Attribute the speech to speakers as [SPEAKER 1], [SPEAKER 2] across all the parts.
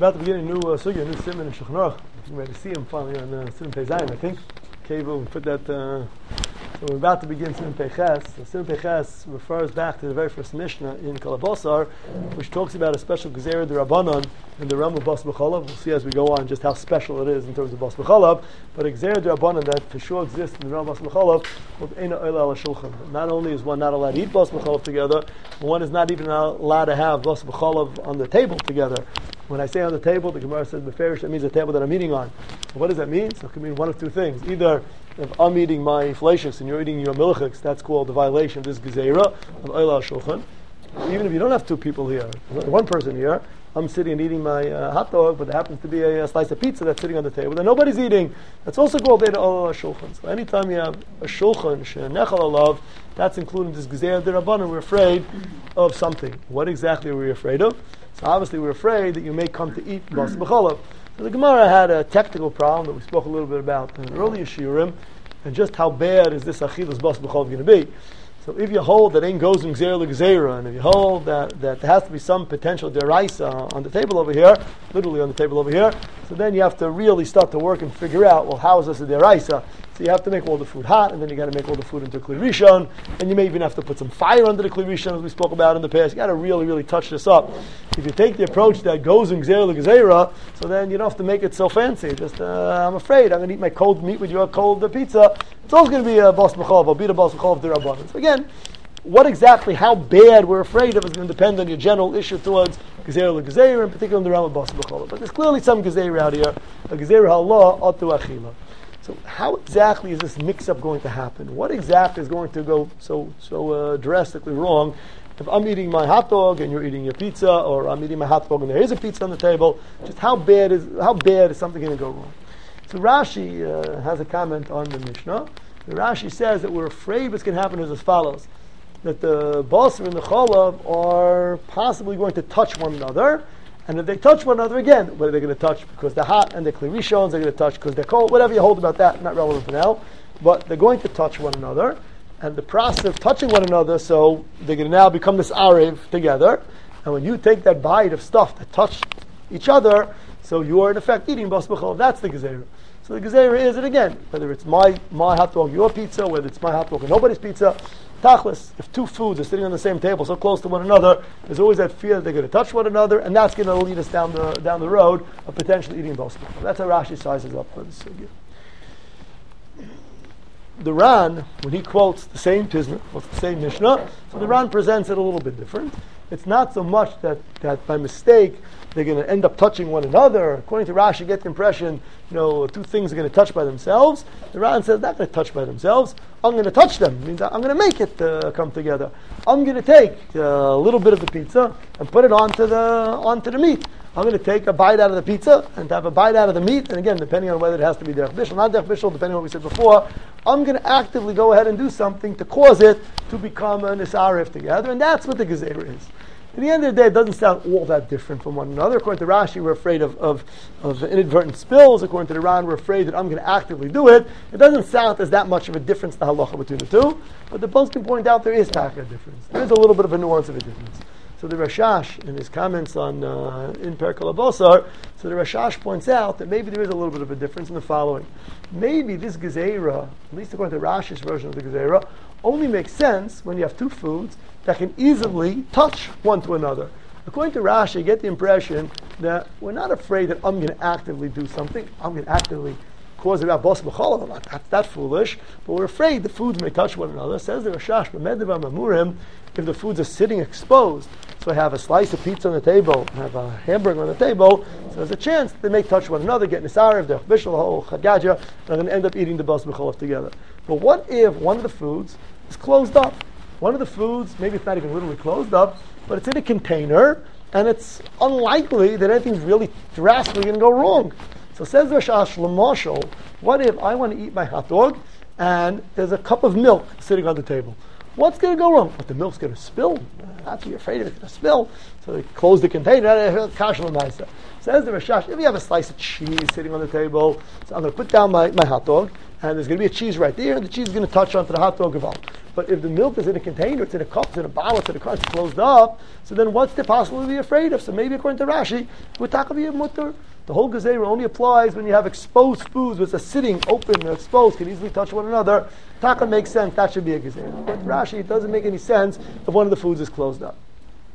[SPEAKER 1] About to begin a new sugya, a new simon in Shulchan Aruch. You might see him finally on Simon Pei Zayin, I think. Kevu put that. So we're about to begin Simon Pei Ches. So Simon Pei Ches refers back to the very first Mishnah in Kalabosar, which talks about a special Gezerah D'Rabbanan in the realm of Bas B'Chalav. We'll see as we go on just how special it is in terms of Bas B'Chalav. But a Gezerah D'Rabbanan that for sure exists in the realm of Bas B'Chalav called Eina Oila Al Shulchan. Not only is one not allowed to eat Bas B'Chalav together, but one is not even allowed to have Bas B'Chalav on the table together. When I say on the table, the Gemara says Beferish, that means the table that I'm eating on. So what does that mean? So it can mean one of two things. Either if I'm eating my fleishes and you're eating your milchiks, that's called the violation of this gezerah of Oila Shulchan. Even if you don't have two people here, there's only one person here, I'm sitting and eating my hot dog, but there happens to be a slice of pizza that's sitting on the table that nobody's eating. That's also called Oila Shulchan. So anytime you have a shulchan, she'nechal alav, that's including this gezerah d'Rabbanan, we're afraid of something. What exactly are we afraid of? So obviously we're afraid that you may come to eat Bas B'Chalav. So the Gemara had a technical problem that we spoke a little bit about in earlier shiurim, and just how bad is this Achilas Bas B'Chalav going to be. So if you hold that ain't goes in Gzeira L'Gzeira, and if you hold that there has to be some potential deraisa on the table over here, literally on the table over here, so then you have to really start to work and figure out, well, how is this a deraisa? So you have to make all the food hot, and then you got to make all the food into Kli Rishon, and you may even have to put some fire under the Kli Rishon, as we spoke about in the past. You got to really, really touch this up. If you take the approach that goes in Gzeira L'Gzeira, so then you don't have to make it so fancy. Just, I'm afraid I'm going to eat my cold meat with your cold pizza. It's always going to be a Bas B'Chalav. I'll be a Bas B'Chalav D'Rabbanan. So again, what exactly, how bad we're afraid of is going to depend on your general issue towards Gezerah L'Gzeira, in particular in the realm of Bas B'Chalav. But there's clearly some Gezerah out here, a Gezerah Ha'Allah, Atu Achila. So how exactly is this mix-up going to happen? What exactly is going to go so drastically wrong if I'm eating my hot dog and you're eating your pizza, or I'm eating my hot dog and there is a pizza on the table? Just how bad is something going to go wrong? So Rashi has a comment on the Mishnah. The Rashi says that we're afraid what's going to happen is as follows: that the basar and the chalav are possibly going to touch one another, and if they touch one another again, whether they're going to touch because they're hot and they're Kli Rishons, they're going to touch because they're cold, whatever you hold about that, not relevant for now, but they're going to touch one another, and the process of touching one another, so they're going to now become this arev together, and when you take that bite of stuff that touch each other, so you are in effect eating Bas B'Chalav. That's the gezerah. So the gezerah is, and again, whether it's my hot dog, your pizza, whether it's my hot dog and nobody's pizza, tachlis, if two foods are sitting on the same table so close to one another, there's always that fear that they're going to touch one another, and that's going to lead us down the road of potentially eating Bas B'Chalav. That's how Rashi sizes up for this sugya. The Ran, when he quotes the same Tizna, quotes the same Mishnah, so the Ran presents it a little bit different. It's not so much that by mistake they're going to end up touching one another. According to Rashi, you get the impression, two things are going to touch by themselves. The Ran says not going to touch by themselves. I'm going to touch them. It means I'm going to make it come together. I'm going to take a little bit of the pizza and put it onto the meat. I'm going to take a bite out of the pizza and have a bite out of the meat. And again, depending on whether it has to be derech bishul, not derech bishul, depending on what we said before, I'm going to actively go ahead and do something to cause it to become an isarev together. And that's what the gezerah is. At the end of the day, it doesn't sound all that different from one another. According to Rashi, we're afraid of inadvertent spills. According to the Ran, we're afraid that I'm going to actively do it. It doesn't sound as that much of a difference, the halacha between the two. But the both can point out there is a difference. There is a little bit of a nuance of a difference. So the Rashash, in his comments on in Perek Kalabosar, so the Rashash points out that maybe there is a little bit of a difference in the following. Maybe this gezerah, at least according to Rashi's version of the gezerah, only makes sense when you have two foods that can easily touch one to another. According to Rashi, you get the impression that we're not afraid that I'm going to actively do something. I'm going to actively cause it about Bas B'Chalav. That's that foolish. But we're afraid the foods may touch one another. Says the Rashash, if the foods are sitting exposed, so I have a slice of pizza on the table, I have a hamburger on the table, so there's a chance they may touch one another, get nisarev, derech bishul, the whole chagaja, and I'm going to end up eating the Bas B'Chalav together. But what if one of the foods is closed up? One of the foods, maybe it's not even literally closed up, but it's in a container, and it's unlikely that anything's really drastically going to go wrong. So says Rashash L'mashal, what if I want to eat my hot dog, and there's a cup of milk sitting on the table? What's going to go wrong? But the milk's going to spill. Not to be afraid of it going to spill. So they close the container. Says the Rashash, if you have a slice of cheese sitting on the table, so I'm going to put down my hot dog, and there's going to be a cheese right there, and the cheese is going to touch onto the hot dog. But if the milk is in a container, it's in a cup, it's in a bottle, it's in a car, it's closed up, so then what's the possibility to be afraid of? So maybe according to Rashi, with takavi mutter, the whole gezerah only applies when you have exposed foods, which are sitting open, they're exposed, can easily touch one another. Taka makes sense, that should be a gezerah. But Rashi, it doesn't make any sense if one of the foods is closed up.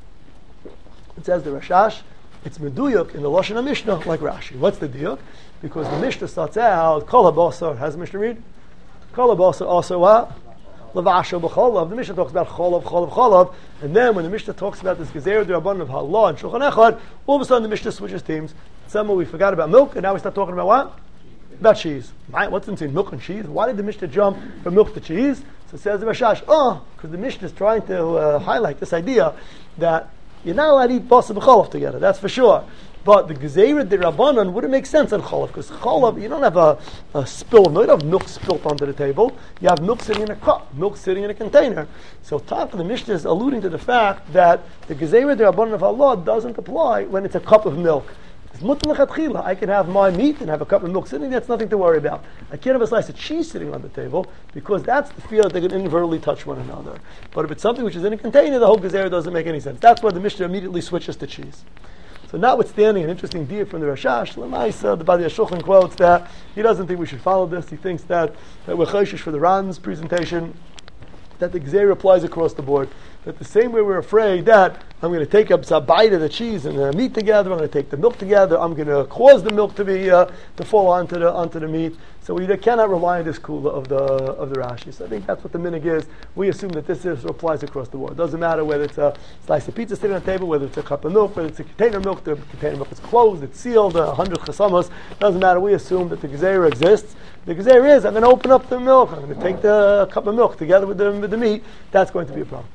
[SPEAKER 1] It says the Rashash, it's meduyuk in the Lashon HaMishnah like Rashi. What's the diuk? Because the Mishnah starts out, Kol HaBasar, has the Mishnah read? Kol HaBasar also what? Lavasha b'cholav. The Mishnah talks about cholav, and then when the Mishnah talks about this gezerah d'Rabbanan of Halah and Shulchan Echad, all of a sudden the Mishnah switches themes. Somehow we forgot about milk, and now we start talking about what? About cheese. What's in milk and cheese? Why did the Mishnah jump from milk to cheese? So it says the Rashash, because the Mishnah is trying to highlight this idea that you're not allowed to eat basar b'cholav together, that's for sure. But the gezerah d'Rabbanan wouldn't make sense on cholav, because cholav, you don't have a spill of milk, you don't have milk spilt onto the table, you have milk sitting in a cup, milk sitting in a container. So the Mishnah is alluding to the fact that the gezerah d'Rabbanan of Allah doesn't apply when it's a cup of milk. It's mutar l'chatchila. I can have my meat and have a cup of milk sitting, that's nothing to worry about. I can't have a slice of cheese sitting on the table, because that's the fear that they can inadvertently touch one another. But if it's something which is in a container, the whole gezerah doesn't make any sense. That's why the Mishnah immediately switches to cheese. So notwithstanding an interesting deal from the Rashash, Lamaisa, the Badi HaShulchan quotes that he doesn't think we should follow this. He thinks that we're chayshish for the Ran's presentation, that the gezerah applies across the board. That the same way we're afraid that I'm going to take up a bite of the cheese and the meat together, I'm going to take the milk together, I'm going to cause the milk to be to fall onto the meat. So we cannot rely on this kula of the Rashi. So I think that's what the minig is. We assume that this applies across the board. It doesn't matter whether it's a slice of pizza sitting on the table, whether it's a cup of milk, whether it's a container of milk. The container of milk is closed, it's sealed, 100 chasamos. Doesn't matter. We assume that the gezerah exists. The gezerah is I'm going to open up the milk. I'm going to take the cup of milk together with the meat. That's going to be a problem.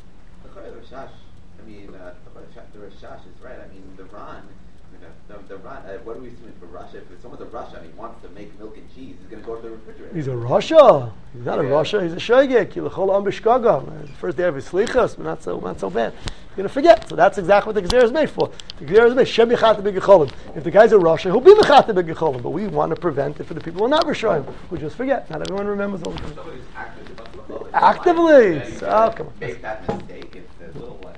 [SPEAKER 2] The Rashash is right. I mean, the Ran, what are we assuming for Russia? If someone's a Russia and he wants to make milk and cheese, he's going to go to the refrigerator.
[SPEAKER 1] He's a Russia. He's not a Russia. He's a Shoygek. The first day of his slichas, but not so bad. He's going to forget. So that's exactly what the gezerah is made for. The gezerah is made Shem Yechat B'Gecholim. If the guy's a Russia, he'll be Mechat B'Gecholim. But we want to prevent it for the people who are not Rishoyim, who just forget. Not everyone remembers all the time.
[SPEAKER 2] Somebody's
[SPEAKER 1] Actively. So, come on.
[SPEAKER 2] Make that mistake. It's a little like.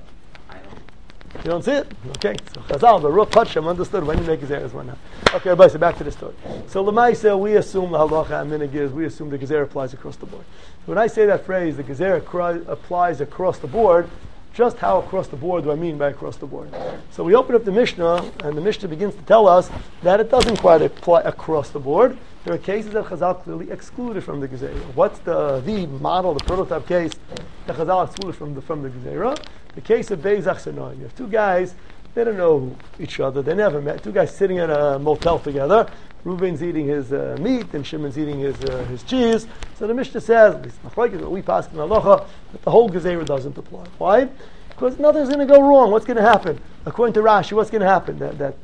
[SPEAKER 1] You don't see it? Okay. So Chazal, the Ruch Hasham understood when you make gezerahs, when not. Okay, everybody, so back to the story. So L'maisa, we assume the halacha and minig is, we assume the gezerah applies across the board. When I say that phrase, the gezerah applies across the board, just how across the board do I mean by across the board? So we open up the Mishnah, and the Mishnah begins to tell us that it doesn't quite apply across the board. There are cases that Chazal clearly excluded from the gezerah. What's the model, the prototype case that Chazal excluded from the gezerah? The case of Beis Achsanoim. You have two guys, they don't know each other, they never met. Two guys sitting at a motel together. Reuben's eating his meat and Shimon's eating his cheese. So the Mishnah says, at least what we pass in halacha, that the whole gezerah doesn't apply. Why? Because nothing's going to go wrong. What's going to happen? According to Rashi, what's going to happen?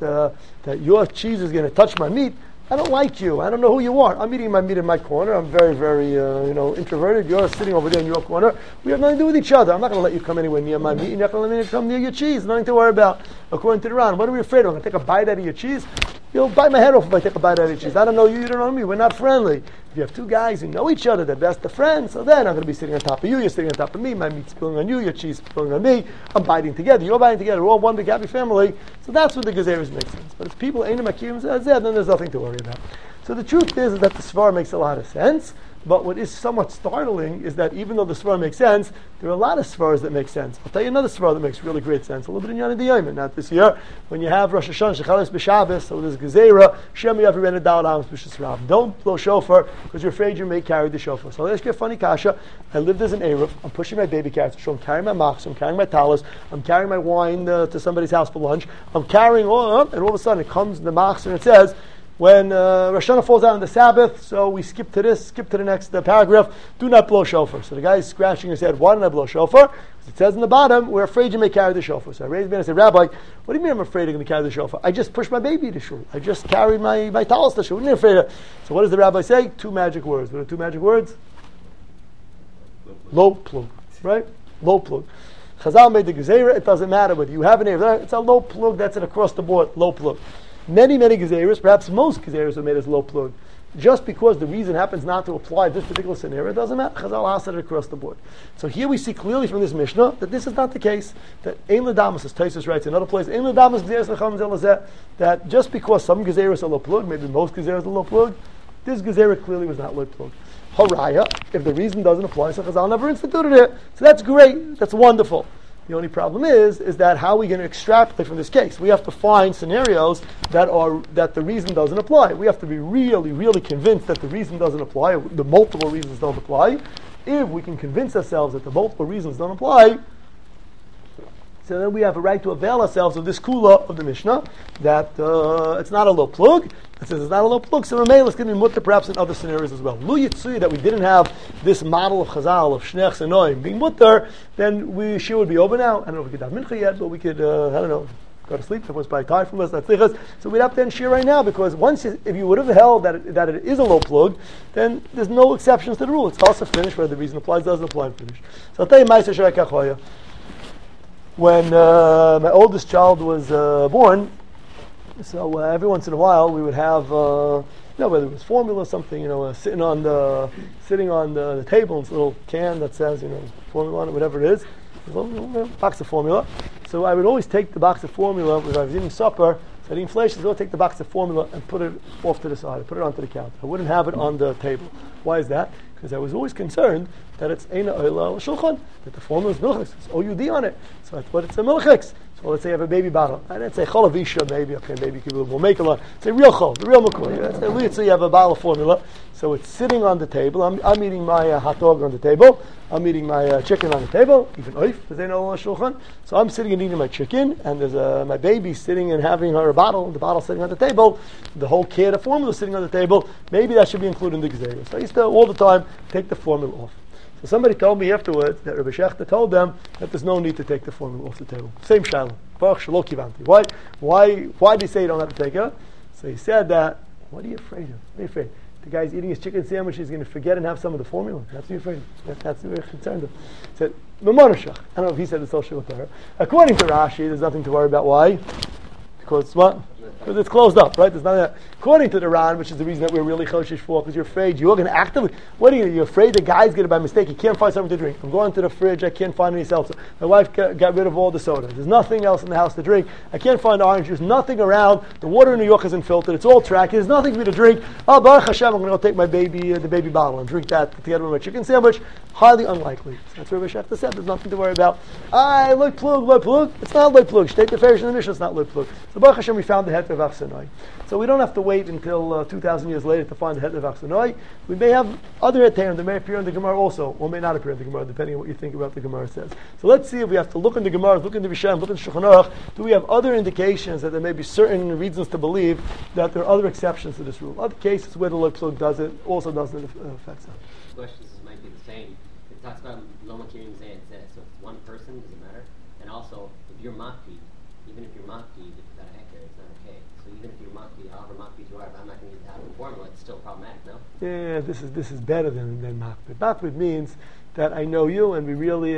[SPEAKER 1] That your cheese is going to touch my meat. I don't like you. I don't know who you are. I'm eating my meat in my corner. I'm very, very, introverted. You're sitting over there in your corner. We have nothing to do with each other. I'm not going to let you come anywhere near my meat. You're not going to let me come near your cheese. Nothing to worry about. According to the Ran, what are we afraid of? I'm going to take a bite out of your cheese? You'll bite my head off if I take a bite out of your cheese. I don't know you. You don't know me. We're not friendly. If you have two guys who know each other, they're best of friends, so then I'm going to be sitting on top of you. You're sitting on top of me. My meat's spilling on you. Your cheese spilling on me. I'm biting together. You're biting together. We're all one big happy family. So that's where the gezerahs make sense. But if people ain't makim, then there's nothing to worry about. So the truth is that the Svar makes a lot of sense, but what is somewhat startling is that even though the Svar makes sense, there are a lot of Svars that make sense. I'll tell you another Svar that makes really great sense, a little bit in Yana D'Yayim. Not this year, when you have Rosh Hashanah, Shechalis B'Shabbos, so there's Gezerah, Shem Yavi Rened Dal Amos B'Shis Rav. Don't blow shofar, because you're afraid you may carry the shofar. So let's get funny kasha. I lived as an Erev, I'm pushing my baby carriage, so I'm carrying my machs, I'm carrying my talis, I'm carrying my wine to somebody's house for lunch, I'm carrying all, and all of a sudden it comes in the machs and it says, when Rosh Hashanah falls out on the Sabbath, so we skip to the next paragraph, do not blow shofar. So the guy is scratching his head, why don't I blow shofar? It says in the bottom, we're afraid you may carry the shofar. So I raised me and I said, Rabbi, what do you mean I'm afraid I'm going to carry the shofar? I just pushed my baby to shul. I just carried my talis to shul. What are you afraid of? So what does the rabbi say? Two magic words. What are two magic words? Low plug. Right? Low plug. Chazal made the gezerah, it doesn't matter whether you have an Erev. It's a low plug, that's an across the board low plug. Many gezerahs, perhaps most gezerahs are made as low plug. just because the reason happens not to apply this particular scenario, it doesn't matter. Chazal asked it across the board. So here we see clearly from this Mishnah that this is not the case. That Ein L'Damas, as Taisus writes in another place, Ein L'Damas Gzeres L'Cham Zelazeh, that just because some Gezeres are lo plug, maybe most Gezeres are lo plug, this Gezerah clearly was not lo plug. Haraya, if the reason doesn't apply, so Chazal never instituted it. So that's great, that's wonderful. The only problem is that how are we going to extrapolate from this case? We have to find scenarios that the reason doesn't apply. We have to be really, really convinced that the reason doesn't apply, the multiple reasons don't apply. If we can convince ourselves that the multiple reasons don't apply, so then we have a right to avail ourselves of this kula of the Mishnah, that it's not a low plug. It says it's not a low plug, so Ramel is going to be mutter perhaps in other scenarios as well. Lu Yitzui, that we didn't have this model of Chazal, of Shnech Sanoim being mutter, then she would be over now. I don't know if we could have mincha yet, but we could, I don't know, go to sleep. Everyone's probably tired from us. So we'd have to end shir right now, because if you would have held that it is a low plug, then there's no exceptions to the rule. It's also finished, whether the reason applies, doesn't apply, and finish. So I'll tell you, Ma'aser Shrei Kachoya. When my oldest child was born, so every once in a while we would have, whether it was formula or something, sitting on the table, in this little can that says, formula on it, whatever it is, a box of formula. So I would always take the box of formula when I was eating supper. So I'd eat flesh, I'd go take the box of formula and put it off to the side. I'd put it onto the counter. I wouldn't have it on the table. Why is that? Because I was always concerned that it's Eina Oila Shulchan, that the formula is milchix. It's OUD on it. So I thought it's a milchix. So let's say you have a baby bottle. I didn't say cholavisha, maybe. Okay, maybe you could make a lot. It's a real chol, the real makor. So you have a bottle of formula. So it's sitting on the table. I'm eating my hot dog on the table. I'm eating my chicken on the table. Even oif, there's Eina Oila Shulchan. So I'm sitting and eating my chicken, and there's my baby sitting and having her bottle, the bottle sitting on the table, the whole can of formula sitting on the table. Maybe that should be included in the gezerah. So I used to all the time take the formula off. So somebody told me afterwards that Rabbi Shechter told them that there's no need to take the formula off the table. Same shalom. Why did he say you don't have to take it? So he said that, what are you afraid of? What are you afraid? The guy's eating his chicken sandwich, he's going to forget and have some of the formula. That's what you're afraid of. That's what you're concerned of. He said, Mamonashach. I don't know if he said it's social with her. According to Rashi, there's nothing to worry about. Why? Because what? Because it's closed up, right? There's nothing. According to the Ran, which is the reason that we're really choshish for, because you're afraid you're going to actively. What are you? You're afraid the guy's going to by mistake. He can't find something to drink. I'm going to the fridge. I can't find any seltzer. My wife got rid of all the soda. There's nothing else in the house to drink. I can't find orange juice. Nothing around. The water in New York isn't filtered. It's all tracked. There's nothing for me to drink. Oh, Baruch Hashem, I'm going to go take my baby, the baby bottle, and drink that together with my chicken sandwich. Highly unlikely. So that's what Rabbi Shechter said. There's nothing to worry about. Loy plug. It's not loy plug. State the Farish in the Mishnah. It's not loy plug. So Baruch Hashem, we found the heter of Achsanoi. So we don't have to wait until 2,000 years later to find the heter of Achsanoi. We may have other heterim that may appear in the Gemara also, or may not appear in the Gemara, depending on what you think about the Gemara says. So let's see if we have to look in the Gemara, look in the Vishem, look in the Shulchan Aruch. Do we have other indications that there may be certain reasons to believe that there are other exceptions to this rule? Other cases where the loy plug does it, also doesn't affect them.
[SPEAKER 3] Questions might be the same. It talks about Loma Kirim Zeh and Zeh. So if it's one person, does it matter? And also, if you're Makpi, even if you're Makpi, if you've got a hectare, it's not okay. So even if you're Makpi, however Makpi you are, if I'm not going to use the Havim formula, it's still problematic, no?
[SPEAKER 1] Yeah, this is better than Makpid. Makpid means that I know you, and we really,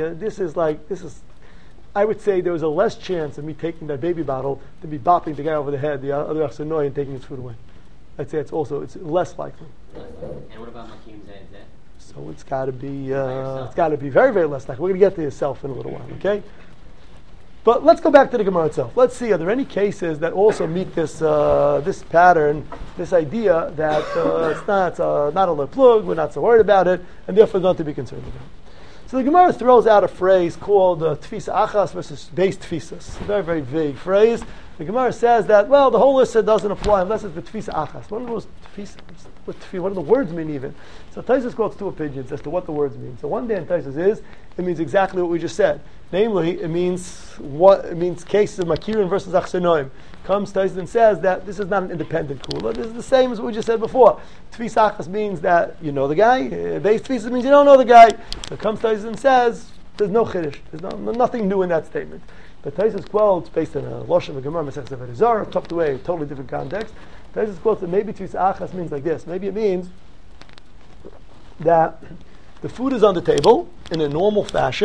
[SPEAKER 1] I would say there was a less chance of me taking that baby bottle than me bopping the guy over the head, the other Achsanoi, and taking his food away. I'd say it's less likely.
[SPEAKER 3] And what about Makim Zeh and Zeh?
[SPEAKER 1] So it's got to be very, very less likely. We're going to get to yourself in a little while, okay? But let's go back to the Gemara itself. Let's see, are there any cases that also meet this pattern, this idea that it's not a loy plug, we're not so worried about it, and therefore not to be concerned about it. So the Gemara throws out a phrase called tfisa achas versus base tfisas. A very, very vague phrase. The Gemara says that, well, the whole list doesn't apply unless it's the tfisa achas. What are those tfisas? What do the words mean even? So Taisus quotes two opinions as to what the words mean. So one day in Taisus it means exactly what we just said. Namely, it means cases of Makirin versus Achsenoim. Comes Taisus and says that this is not an independent kula. This is the same as what we just said before. Tfis achas means that you know the guy. Base tfisas means you don't know the guy. So comes Taisus and says there's no chiddush. There's nothing new in that statement. But Taisus quotes, based on a Lashon of Gemara, Masechtas Avodah Zarah, tucked away, totally different context. Taisus quotes that maybe Tfis achas means like this. Maybe it means that the food is on the table in a normal fashion,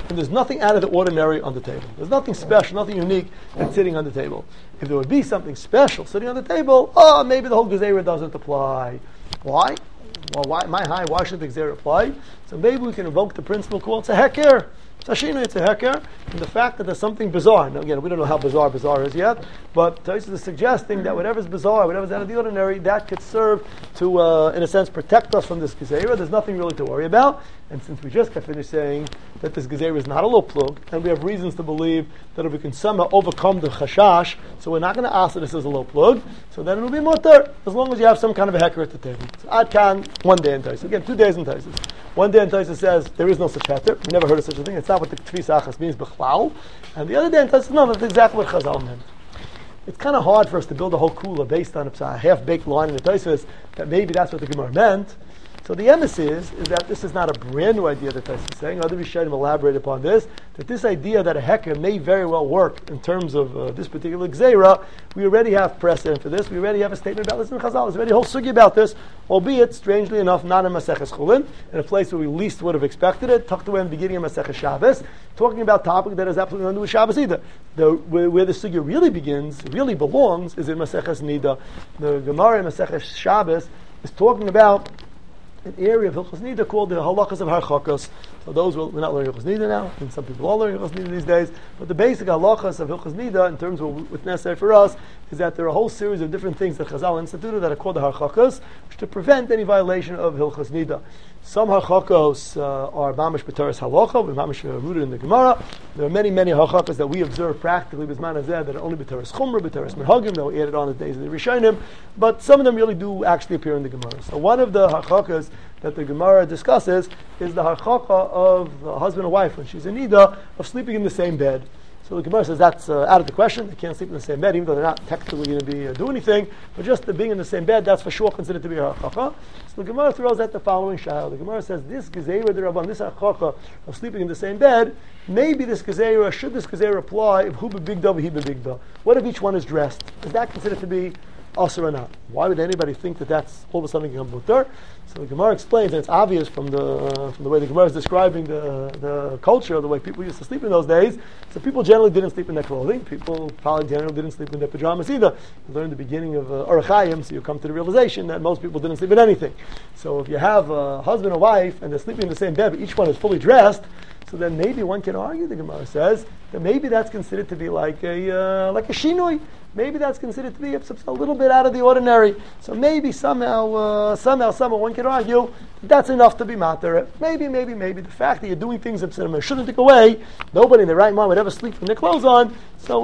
[SPEAKER 1] and there's nothing out of the ordinary on the table. There's nothing special, nothing unique that's sitting on the table. If there would be something special sitting on the table, maybe the whole Gezerah doesn't apply. Why? Well, why should the Gezerah apply? So maybe we can invoke the principle called it's a heker. Sashina, it's a heker, and the fact that there's something bizarre. Now again, we don't know how bizarre is yet, but Tosfos is suggesting that whatever's bizarre, whatever's out of the ordinary, that could serve to, in a sense, protect us from this Gezerah. There's nothing really to worry about. And since we just got finished saying that this Gezerah is not a low plug, and we have reasons to believe that if we can somehow overcome the chashash, so we're not going to ask that this is a low plug, so then it'll be mutter, as long as you have some kind of a heker at the table. So Ad Kan, 1 day in Tosfos. Again, 2 days in Tosfos. 1 day in Tosfos says there is no such heter. We never heard of such a thing. It's not what the Tfis Achas means, b'chlal. And the other day in Tosfos, no, that's exactly what Chazal meant. It's kind of hard for us to build a whole kula based on a half-baked line in the Tosfos that maybe that's what the Gemara meant. So the emes is that this is not a brand new idea that Tosfos is saying. Other Rishonim elaborate upon this, that this idea that a heker may very well work in terms of this particular Gezerah, we already have precedent for this. We already have a statement about this in Chazal. There's already a whole sugi about this, albeit, strangely enough, not in Maseches Chulin, in a place where we least would have expected it, tucked away in the beginning of Maseches Shabbos, talking about a topic that has absolutely nothing to do with Shabbos either. Where the sugi really begins, really belongs, is in Maseches Nida. The Gemara in Maseches Shabbos is talking about an area of Hilchos Nida called the halachas of harchakos. So those we're not learning Hilchos Nida now, and some people are learning Hilchos Nida these days. But the basic halachas of Hilchos Nida, in terms of what's necessary for us, is that there are a whole series of different things that Chazal instituted that are called the harchakos, which to prevent any violation of Hilchos Nida. Some harchakos are mamish b'teres halacha, mamish rooted in the Gemara. There are many harchakos that we observe practically b'zman hazeh that are only b'teres chumra, b'teres merhagim, that were added on the days of the Rishonim, but some of them really do actually appear in the Gemara. So one of the harchakas that the Gemara discusses is the harchaka of a husband and wife when she's in nida of sleeping in the same bed. So the Gemara says that's out of the question. They can't sleep in the same bed, even though they're not technically going to be do anything. But just the being in the same bed, that's for sure considered to be a harchaka. So the Gemara throws out the following shayla. The Gemara says this gezerah derabban, this harchaka of sleeping in the same bed, maybe this gezerah, should this gezerah apply if hu bebigda he bebigda? What if each one is dressed? Is that considered to be asur or not? Why would anybody think that that's all of a sudden become mutar? So the Gemara explains, and it's obvious from the way the Gemara is describing the culture, the way people used to sleep in those days. So people generally didn't sleep in their clothing. People probably generally didn't sleep in their pajamas either. You learn the beginning of Orach Chaim, so you come to the realization that most people didn't sleep in anything. So if you have a husband or wife and they're sleeping in the same bed, but each one is fully dressed, so then maybe one can argue, the Gemara says, that maybe that's considered to be like a shinui. Maybe that's considered to be a little bit out of the ordinary. So maybe somehow one can argue that that's enough to be matter. Maybe the fact that you're doing things that shouldn't take away, nobody in their right mind would ever sleep with their clothes on.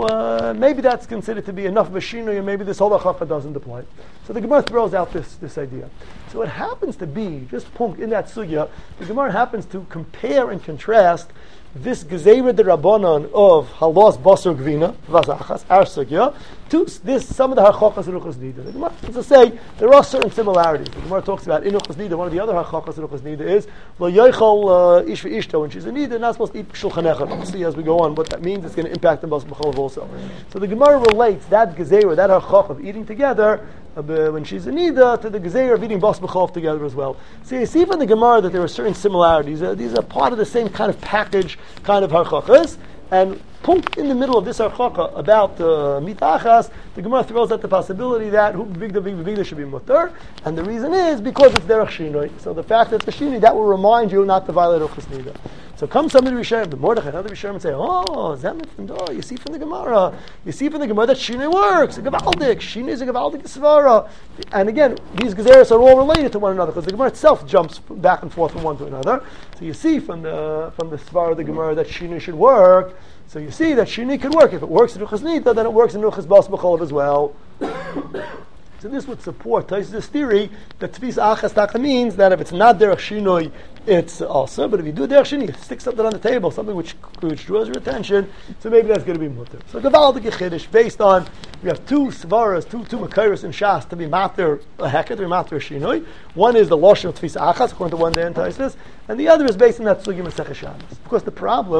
[SPEAKER 1] So maybe that's considered to be enough of a shinui, and maybe this whole halacha doesn't apply. So the Gemara throws out this idea. So it happens to be, just punk in that sugya, the Gemara happens to compare and contrast this gezerah derabbanan of halos basar gvina v'achas our sugya to this some of the harchakas of Hilchos Nida. The Gemara has to say there are certain similarities. The Gemara talks about in Hilchos Nida. One of the other harchakas of Hilchos Nida is lo yochel ish v'ishto, when she's in nida, not supposed to eat shulchan echad. We'll see as we go on what that means. It's going to impact them bas b'cholav also. So the Gemara relates that gezerah, that harchak of eating together when she's in nida, to the gezerah of eating bas b'cholav together as well. So you see from the Gemara that there are certain similarities. These are part of the same kind of package, kind of harchakas. And punk in the middle of this harchaka about mitachas, the Gemara throws out the possibility that hu b'bigda should be mutar, and the reason is because it's derech shinoi. So the fact that it's a shinoi, that will remind you not to violate Hilchos Nida. So comes somebody Rishonim, the Mordechai and other Rishonim, and say, you see from the Gemara that shinoi works. A gavaldik, shinoi is a gavaldik svara. And again, these gezeras are all related to one another because the Gemara itself jumps back and forth from one to another. So you see from the svara of the Gemara that shinoi should work. So you see that shinoi could work. If it works in Hilchos Nida, then it works in Hilchos Bas B'cholav as well. So this would support Tosfos' theory that Tfis Achas Taka means that if it's not derech shinoi, it's also. But if you do derech shinoi, you stick something on the table, something which draws your attention, so maybe that's going to be mutter. So Gavaldik Chiddush, based on, we have two svaras, two makairos in Shas to be matter a heket, to be matter a shinoi. One is the Lashon of Tfis Achas, according to one day in Tosfos, and the other is based on that Sugya Masechah Shabbos. Of course, the problem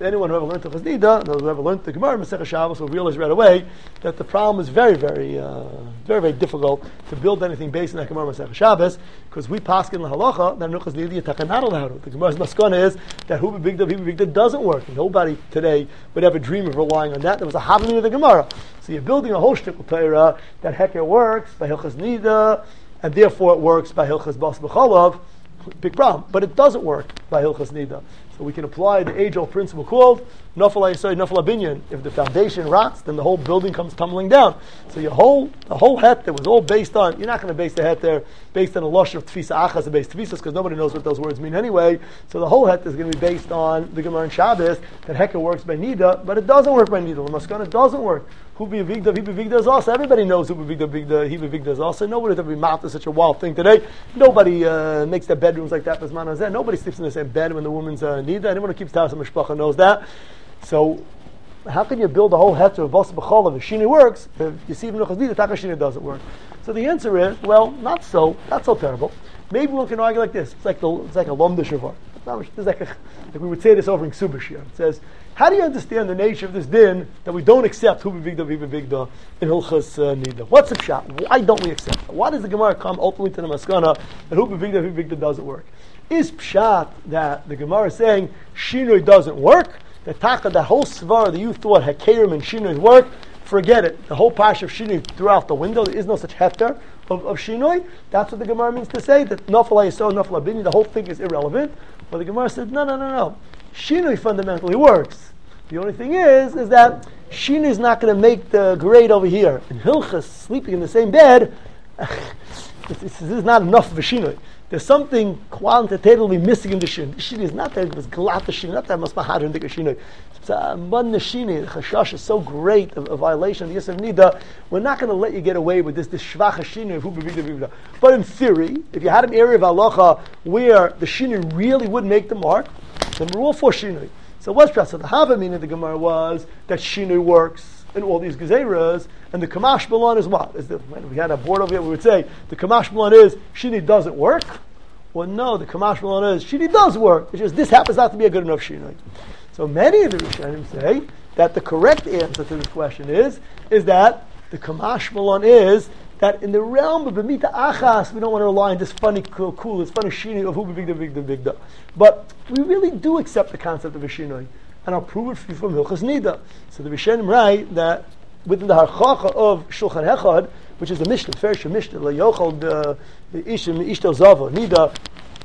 [SPEAKER 1] anyone who ever learned Hilchos Nida, those who ever learned the Gemara Masechah Shabbos will realize right away that the problem is very, very, very, very difficult to build anything based on that Gemara Masechah Shabbos, because we paskin lahalacha that Hilchos Nida yitachan not allowed. The Gemara's maskana is that Hu b'Bigda doesn't work. Nobody today would ever dream of relying on that. There was a havamina of the Gemara. So you're building a whole shtickle Torah that hecker works by Hilchos Nida, and therefore it works by Hilchos Bas B'Cholav. Big problem, but it doesn't work by Hilchos Nida. So we can apply the age-old principle called Nafal Yisod, Nafal Abinyan. If the foundation rots, then the whole building comes tumbling down. So the whole het that was all based on, you're not going to base the het there based on a lush of Tfisa Achas and base Tfisas, because nobody knows what those words mean anyway. So the whole het is going to be based on the Gemara and Shabbos, that Heker works by Nida, but it doesn't work by Nida. The Maskana doesn't work. Hu b'Vigda, Hi b'Vigda is also. Everybody knows Hu b'Vigda, Hi b'Vigda is also. Nobody would ever be mouthed such a wild thing today. Nobody makes their bedrooms like that. Nobody sleeps in the same bed when the woman's Nida. Anyone who keeps Taras Mishpacha knows that. So, how can you build a whole heter of Basa B'Cholav if Shini works, if you see Hilchos Nida, Taka Shini doesn't work? So the answer is, well, not so terrible. Maybe one can argue like this. It's like a Lomda Shavar. It's like we would say this over in Ksubashir. It says, how do you understand the nature of this din that we don't accept Hu b'Vigda in Hilchos Nida? What's the pshat? Why don't we accept it? Why does the Gemara come ultimately to the Maskana that Hu b'Vigda doesn't work? Is pshat that the Gemara is saying Shinoi doesn't work? The taka, the whole svar that you thought Hakerim and Shinoi work, forget it. The whole pash of Shinoi threw out the window. There is no such heter of Shinoi. That's what the Gemara means to say, that Nafal Yisod, Nafal Abini, the whole thing is irrelevant. But the Gemara said, no. Shinoi fundamentally works. The only thing is that Shinoi is not going to make the grade over here. In Hilchos, sleeping in the same bed, this is not enough of a Shinoi. There's something quantitatively missing in the Shinoi. The Shinoi is not that it was glat the Shinoi, not that Masmahad and the Shinoi. The Chashash is so great, a violation of the Yisrael Nida. We're not going to let you get away with this Shvach Shinoi of Hu b'Vigda. But in theory, if you had an area of halacha where the Shinoi really would make the mark, then we're all for Shinoi. So what's pshat? So the Havamina of the Gemara was that Shinoi works in all these gezeras, and the Kamash Balan is what? When we had a board over here, we would say the Kamash Balan is Shinoi doesn't work. Well, no, the Kamash Balan is Shinoi does work. It's just this happens not to be a good enough Shinoi. So many of the Rishonim say that the correct answer to this question is that the Kamash Balan is that in the realm of B'mita Achas, we don't want to rely on this funny, cool, this funny Shinoi of Hu b'Vigda. But we really do accept the concept of a Shinoi. And I'll prove it for you from Hilchos Nida. So the Rishonim write that within the Harchacha of Shulchan Echad, which is the Mishnah, Ferish Mishnah, Layochel Ishtel Zava, Nida,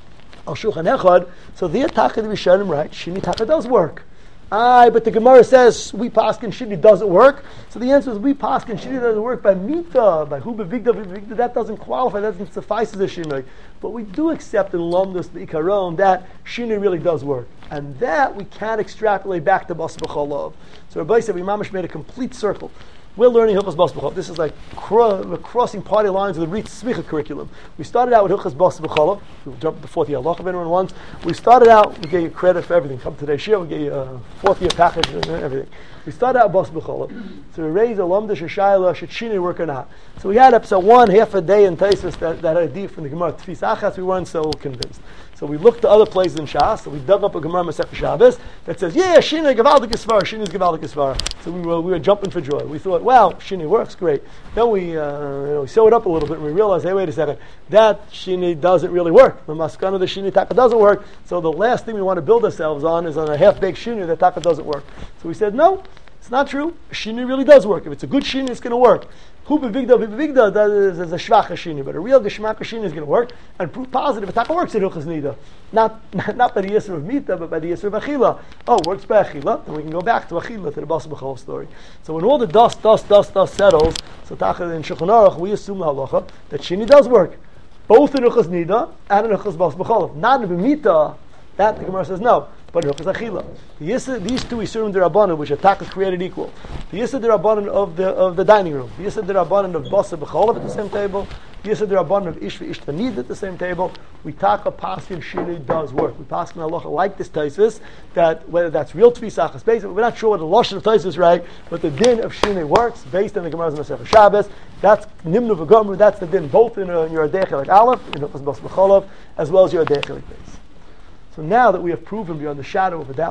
[SPEAKER 1] Al Shulchan Echad, so the Taka the Rishonim write, Shini Taka does work. But the Gemara says we paskin Shini doesn't work. So the answer is we paskin Shini doesn't work by Mita, by Hu b'Vigda. That doesn't qualify, that doesn't suffice as a Shinoi. But we do accept in Lomdus the Ikaron that Shinoi really does work. And that we can extrapolate back to Bas B'Cholav. So Rabbi said we mamash made a complete circle. We're learning Hilchos Bas B'Cholav. This is like we're crossing party lines of the Ritz Smicha curriculum. We started out with Hilchos Bas B'Cholav. We'll jump to the fourth year halacha if anyone wants. We started out, we gave you credit for everything. Come today's shir, we gave you a fourth year package and everything. We started out Bas B'Cholav. So we raised a Lomda Shashayla, should Shinoi work or not. So we had episode 1, half a day in Taisus that had a deep from the Gemara Tfis Achas. We weren't so convinced. So we looked to other places in Shas. So we dug up a Gemara Masechah Shabbos that says, Shinoi Gevaldik Isvara, Shinoi Gevaldik Isvara. So we were jumping for joy. We thought, wow, Shinoi works, great. Then we sewed up a little bit and we realized, hey, wait a second, that Shinoi doesn't really work. The Maskana, the Shinoi Taka doesn't work. So the last thing we want to build ourselves on is on a half-baked Shinoi that Taka doesn't work. So we said, no, it's not true. Shinoi really does work. If it's a good Shinoi, it's going to work. Hu b'Vigda, that is a shvach Shinoi, but a real Geshmak Shinoi is going to work, and proof positive, it Taka works in Hilchos Nida. Not by the Yisr of Mita, but by the Yisr of Achila. Oh, works by Achila, then we can go back to Achila, to the Bas B'Cholav story. So when all the dust settles, so Taka in Shulchan Aruch, we assume halacha that Shinoi does work, both in Hilchos Nida and in Hilchos Bas B'Cholav. Not in Mita, that the Gemara says no. But Hilchos Achila, these two Yisurim D'Rabbanan, which are Taka created equal. The Yisur D'Rabbanan of the dining room, the Yisur D'Rabbanan of Basa B'Cholav at the same table, the Yisur D'Rabbanan of Ish V'ish Tanid at the same table. We Taka Paskin Shinoi does work. We Paskin halacha like this Taisus, that whether that's real Tfis Achas based, we're not sure what the Lashon of Taisus is right, but the din of Shinoi works based on the Gemara's Masechah Shabbos. That's Nimnu V'Gomer. That's the din both in your Adei Aleph, in Hilchos Bas B'Cholav, as well as your Adei Beis. So now that we have proven beyond the shadow of a doubt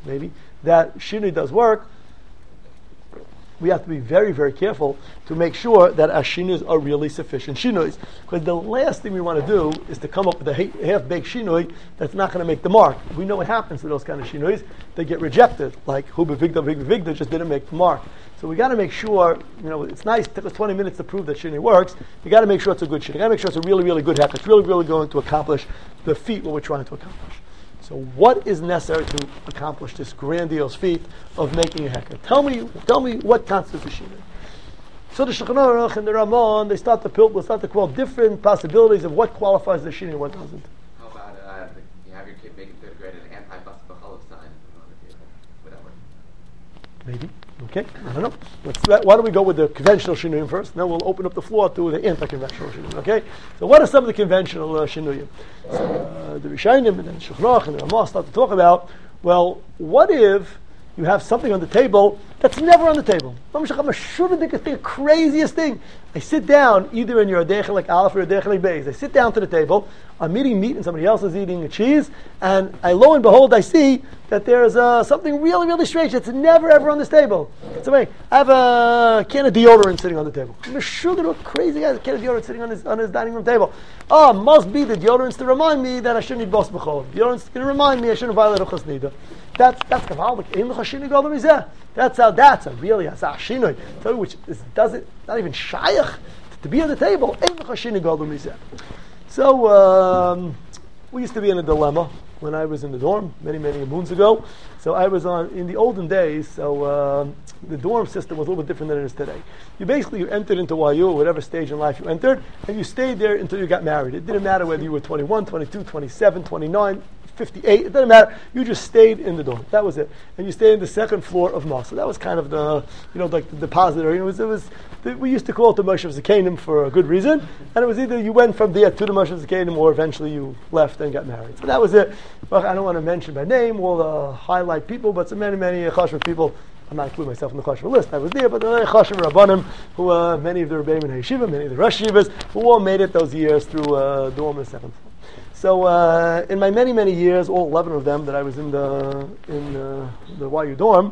[SPEAKER 1] maybe, that shinui does work, we have to be very, very careful to make sure that our shinus are really sufficient shinus. Because the last thing we want to do is to come up with a half-baked shinui that's not going to make the mark. We know what happens to those kind of shinus. They get rejected, like Hu B'Vigda just didn't make the mark. So we got to make sure, it's nice, it took us 20 minutes to prove that shinui works. You got to make sure it's a good shinui. You got to make sure it's a really, really good hack. It's really, really going to accomplish the feat what we're trying to accomplish. So what is necessary to accomplish this grandiose feat of making a hecker? Tell me what constitutes a shinui. So the Shulchan Aruch and the Ramon, they start to quote different possibilities of what qualifies the shinui and what doesn't.
[SPEAKER 2] How about you have your kid making third grade an anti-bas b'chalav sign on the table? Would that work?
[SPEAKER 1] Maybe. Okay, I don't know. Why don't we go with the conventional shinuyim first? Then we'll open up the floor to the anti-conventional shinuyim. Okay, so what are some of the conventional shinuyim? So, the Rishonim and then Shulchan Aruch and the Ramah start to talk about. Well, what if you have something on the table that's never on the table? The craziest thing. I sit down either in your Adech like Aleph or Adech like Beis. I sit down to the table. I'm eating meat and somebody else is eating a cheese, and lo and behold, I see that there's something really, really strange that's never ever on this table. So I have a can of deodorant sitting on the table. I'm sure that a crazy guy has a can of deodorant sitting on his dining room table. Oh, must be the deodorant's to remind me that I shouldn't eat bas b'chol. Deodorant's going to remind me I shouldn't violate Uchas Nida. That's kavaldik. That's a really a shinui. Tell you which doesn't not even shayach to be on the table. So we used to be in a dilemma when I was in the dorm many moons ago. So I was in the olden days. So the dorm system was a little bit different than it is today. You entered into YU, whatever stage in life you entered, and you stayed there until you got married. It didn't matter whether you were 21, 22, 27, 29. 58, it doesn't matter. You just stayed in the dorm. That was it. And you stayed in the second floor of Masa. That was kind of the, like the depository. We used to call it the Moshe Zakanim for a good reason. And it was either you went from there to the Moshe Zakanim or eventually you left and got married. So that was it. Well, I don't want to mention by name all the highlight people, but so many Chashva people. I'm not including myself in the Chashva list. I was there, but the Chashva Rabbanim, who many of the Rebbeim and Yeshiva, many of the Rosh Yeshivas, who all made it those years through dorm on the second floor. So in my many years, all 11 of them that I was in the YU dorm,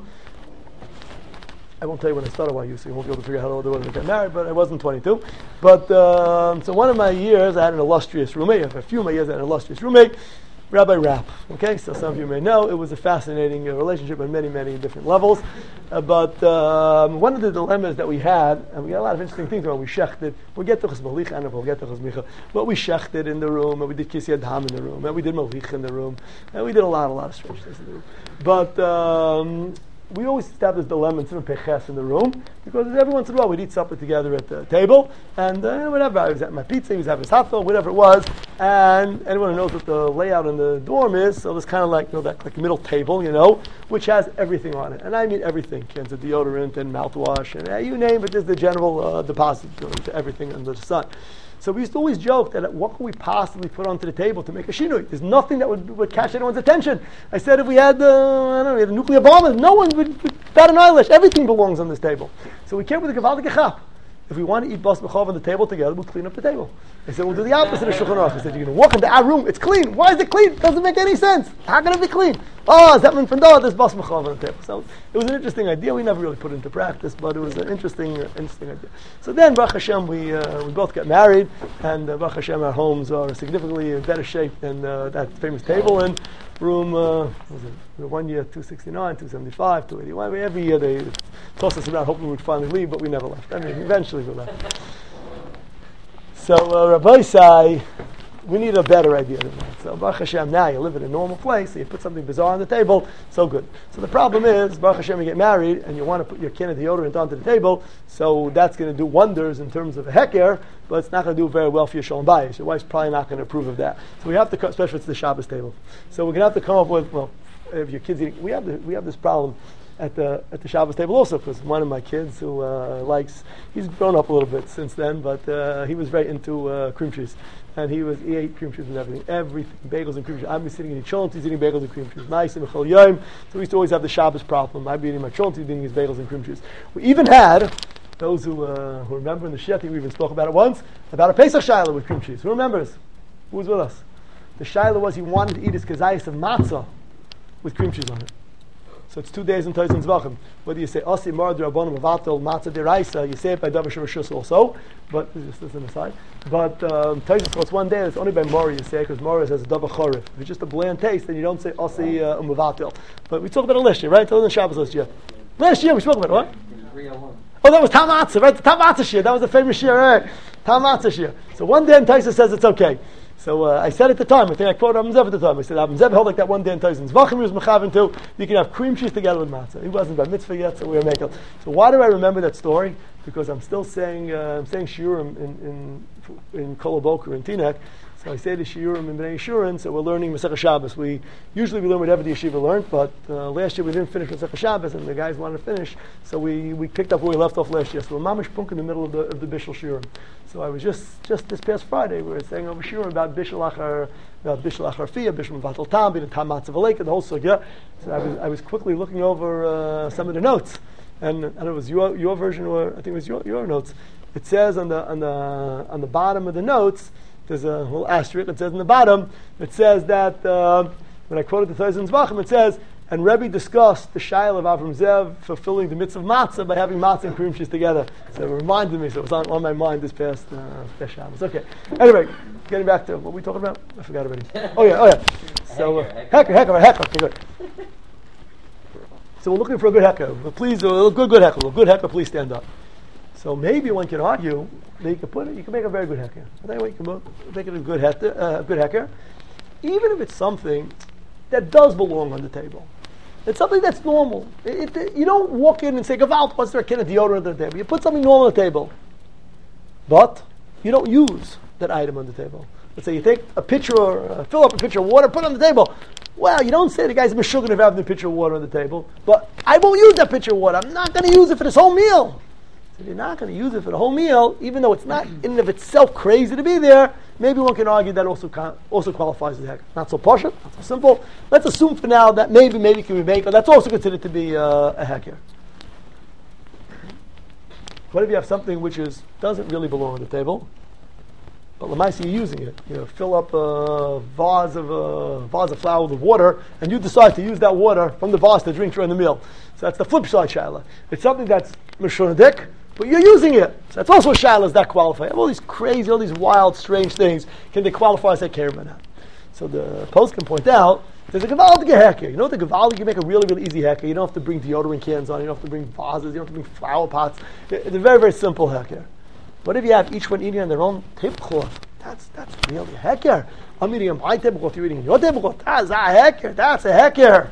[SPEAKER 1] I won't tell you when I started YU, so you won't be able to figure out how old I was when I got married, but I wasn't 22. But so one of my years, I had an illustrious roommate. A few of my years, I had an illustrious roommate, Rabbi Rapp. Okay, so some of you may know it was a fascinating relationship on many different levels. But one of the dilemmas that we had, and we got a lot of interesting things when we shechted. We'll get to Chesmalicha and we'll get to Chesmicha. But we shechted in the room, and we did Kisiyad Ham in the room, and we did Malicha in the room, and we did a lot of strange things in the room. But we always have this dilemma in Peches in the room, because every once in a while we'd eat supper together at the table, and whatever, I was at my pizza, he was having his hot dog, whatever it was, and anyone who knows what the layout in the dorm is, so there's kind of like, that like middle table, which has everything on it, and I mean everything, cans of deodorant and mouthwash, and you name it, there's the general deposit to everything under the sun. So we used to always joke that what could we possibly put onto the table to make a shinui? There's nothing that would catch anyone's attention. I said if we had, we had a nuclear bomb, no one would bat an eyelash. Everything belongs on this table. So we came with a Gavaldik Echap. If we want to eat bas b'chov on the table together, we'll clean up the table. I said, we'll do the opposite of Shulchan Aruch. I said, you're going to walk into our room, it's clean. Why is it clean? It doesn't make any sense. How can it be clean? Oh, Zetman from there's bas b'chov on the table. So it was an interesting idea. We never really put it into practice, but it was an interesting idea. So then, Baruch Hashem, we both got married, and Baruch Hashem, our homes are significantly in better shape than that famous table in room, one year 269, 275, 281. Every year they tossed us around, hoping we'd finally leave, but we never left. I mean, eventually we left. So Rabbi Isai, we need a better idea than that. So Baruch Hashem, now you live in a normal place, so you put something bizarre on the table, so good. So the problem is, Baruch Hashem, you get married, and you want to put your can of deodorant onto the table, so that's going to do wonders in terms of a heker, but it's not going to do very well for your shalom bayis. Your wife's probably not going to approve of that. So we have to, especially if it's the Shabbos table. So we're going to have to come up with, if your kids eating, we have this problem at the Shabbos table also, because one of my kids who he's grown up a little bit since then, but he was very into cream cheese. And he ate cream cheese with everything, bagels and cream cheese. I'd be sitting in cholent, he's eating bagels and cream cheese. Nice and mechol yom. So we used to always have the Shabbos problem. I'd be eating my cholent, he's eating his bagels and cream cheese. We even had those who remember in the Shia, I think we even spoke about it once, about a Pesach Shaila with cream cheese. Who remembers? Who was with us? The Shaila was he wanted to eat his kazayas of matzah with cream cheese on it. So it's 2 days in Tosin Zvachim. Whether you say Asi Mar D'Rabbanim Avatel Matzah Deraisa, you say it by Davar Shurashus also. But this is an aside. But Tosin, so it's 1 day. It's only by Mori you say because Mori says Davar Chorif. If it's just a bland taste, then you don't say Asi Umavatel. But we talked about it last year, right? Tosin Shabbos last year. Last year we spoke about it, what?
[SPEAKER 3] 301.
[SPEAKER 1] Oh, that was Tam Matzah, right? The Tam Matzah Shir. That was the famous Shir, right? Tam Matzah Shir. So 1 day in Taisa says it's okay. So I said at the time, I think I quoted Abin Zev at the time, I said Abin Zev held like that 1 day in Taisa. Zvachim was Mechavin too. You can have cream cheese together with matzah. He wasn't by mitzvah yet, so we were making. So why do I remember that story? Because I'm still saying shiurim in Koloboker in Teaneck. So I say the shiurim in Bnei Yeshurun, so we're learning Masechah Shabbos. Usually we learn whatever the yeshiva learned, but last year we didn't finish Masechah Shabbos, and the guys wanted to finish, so we picked up where we left off last year. So we're mamish punk in the middle of the Bishul shiurim. So I was just this past Friday, we were saying over shiurim about Bishul Achar Fiyah, Bishul Vatal Tam, B'nei Tam Matzah V'leika, the whole sugya. So I was quickly looking over some of the notes, and it was your version, or I think it was your notes. It says on the bottom of the notes, there's a little asterisk. It says in the bottom, it says that when I quoted the Tosin Zvachim, it says, and Rebbe discussed the shayla of Avram Zev fulfilling the mitzvah of matzah by having matzah and cream cheese together. So it reminded me. So it was on my mind this past Shabbos. Okay. Anyway, getting back to what we talking about, I forgot already. Oh yeah. So hecker. Okay, good. So we're looking for a good hecker. Please, a good hecker. A good hecker. Please stand up. So maybe one can argue that you can make a very good hecker. I think you can make it a good hecker, even if it's something that does belong on the table. It's something that's normal. You don't walk in and say, "Gavalt, what's there a can of deodorant on the table?" You put something normal on the table, but you don't use that item on the table. Let's say you take a pitcher or fill up a pitcher of water, put it on the table. Well, you don't say the guy's mishuggah of having the pitcher of water on the table, but I won't use that pitcher of water. I'm not going to use it for this whole meal. So you're not going to use it for the whole meal, even though it's not in and of itself crazy to be there. Maybe one can argue that also qualifies as a hecker. Not so posh, not so simple. Let's assume for now that maybe can we make, or that's also considered to be a hecker. What if you have something which doesn't really belong on the table, but Lamaisi you're using it? You fill up a vase of flour with water, and you decide to use that water from the vase to drink during the meal. So that's the flip side shayla. It's something that's mishunadik, but you're using it. So that's also a shayla. Does that qualify? All these crazy, all these wild, strange things. Can they qualify as a care or not? So the post can point out there's a gavaldik hecker. You know the gavaldik, you make a really, really easy hecker. You don't have to bring deodorant cans on. You don't have to bring vases. You don't have to bring flower pots. It's a very, very simple hecker. What if you have each one eating on their own tablecloth? That's really a hecker. I'm eating on my tablecloth. You're eating on your tablecloth. That's a hecker. That's a hecker.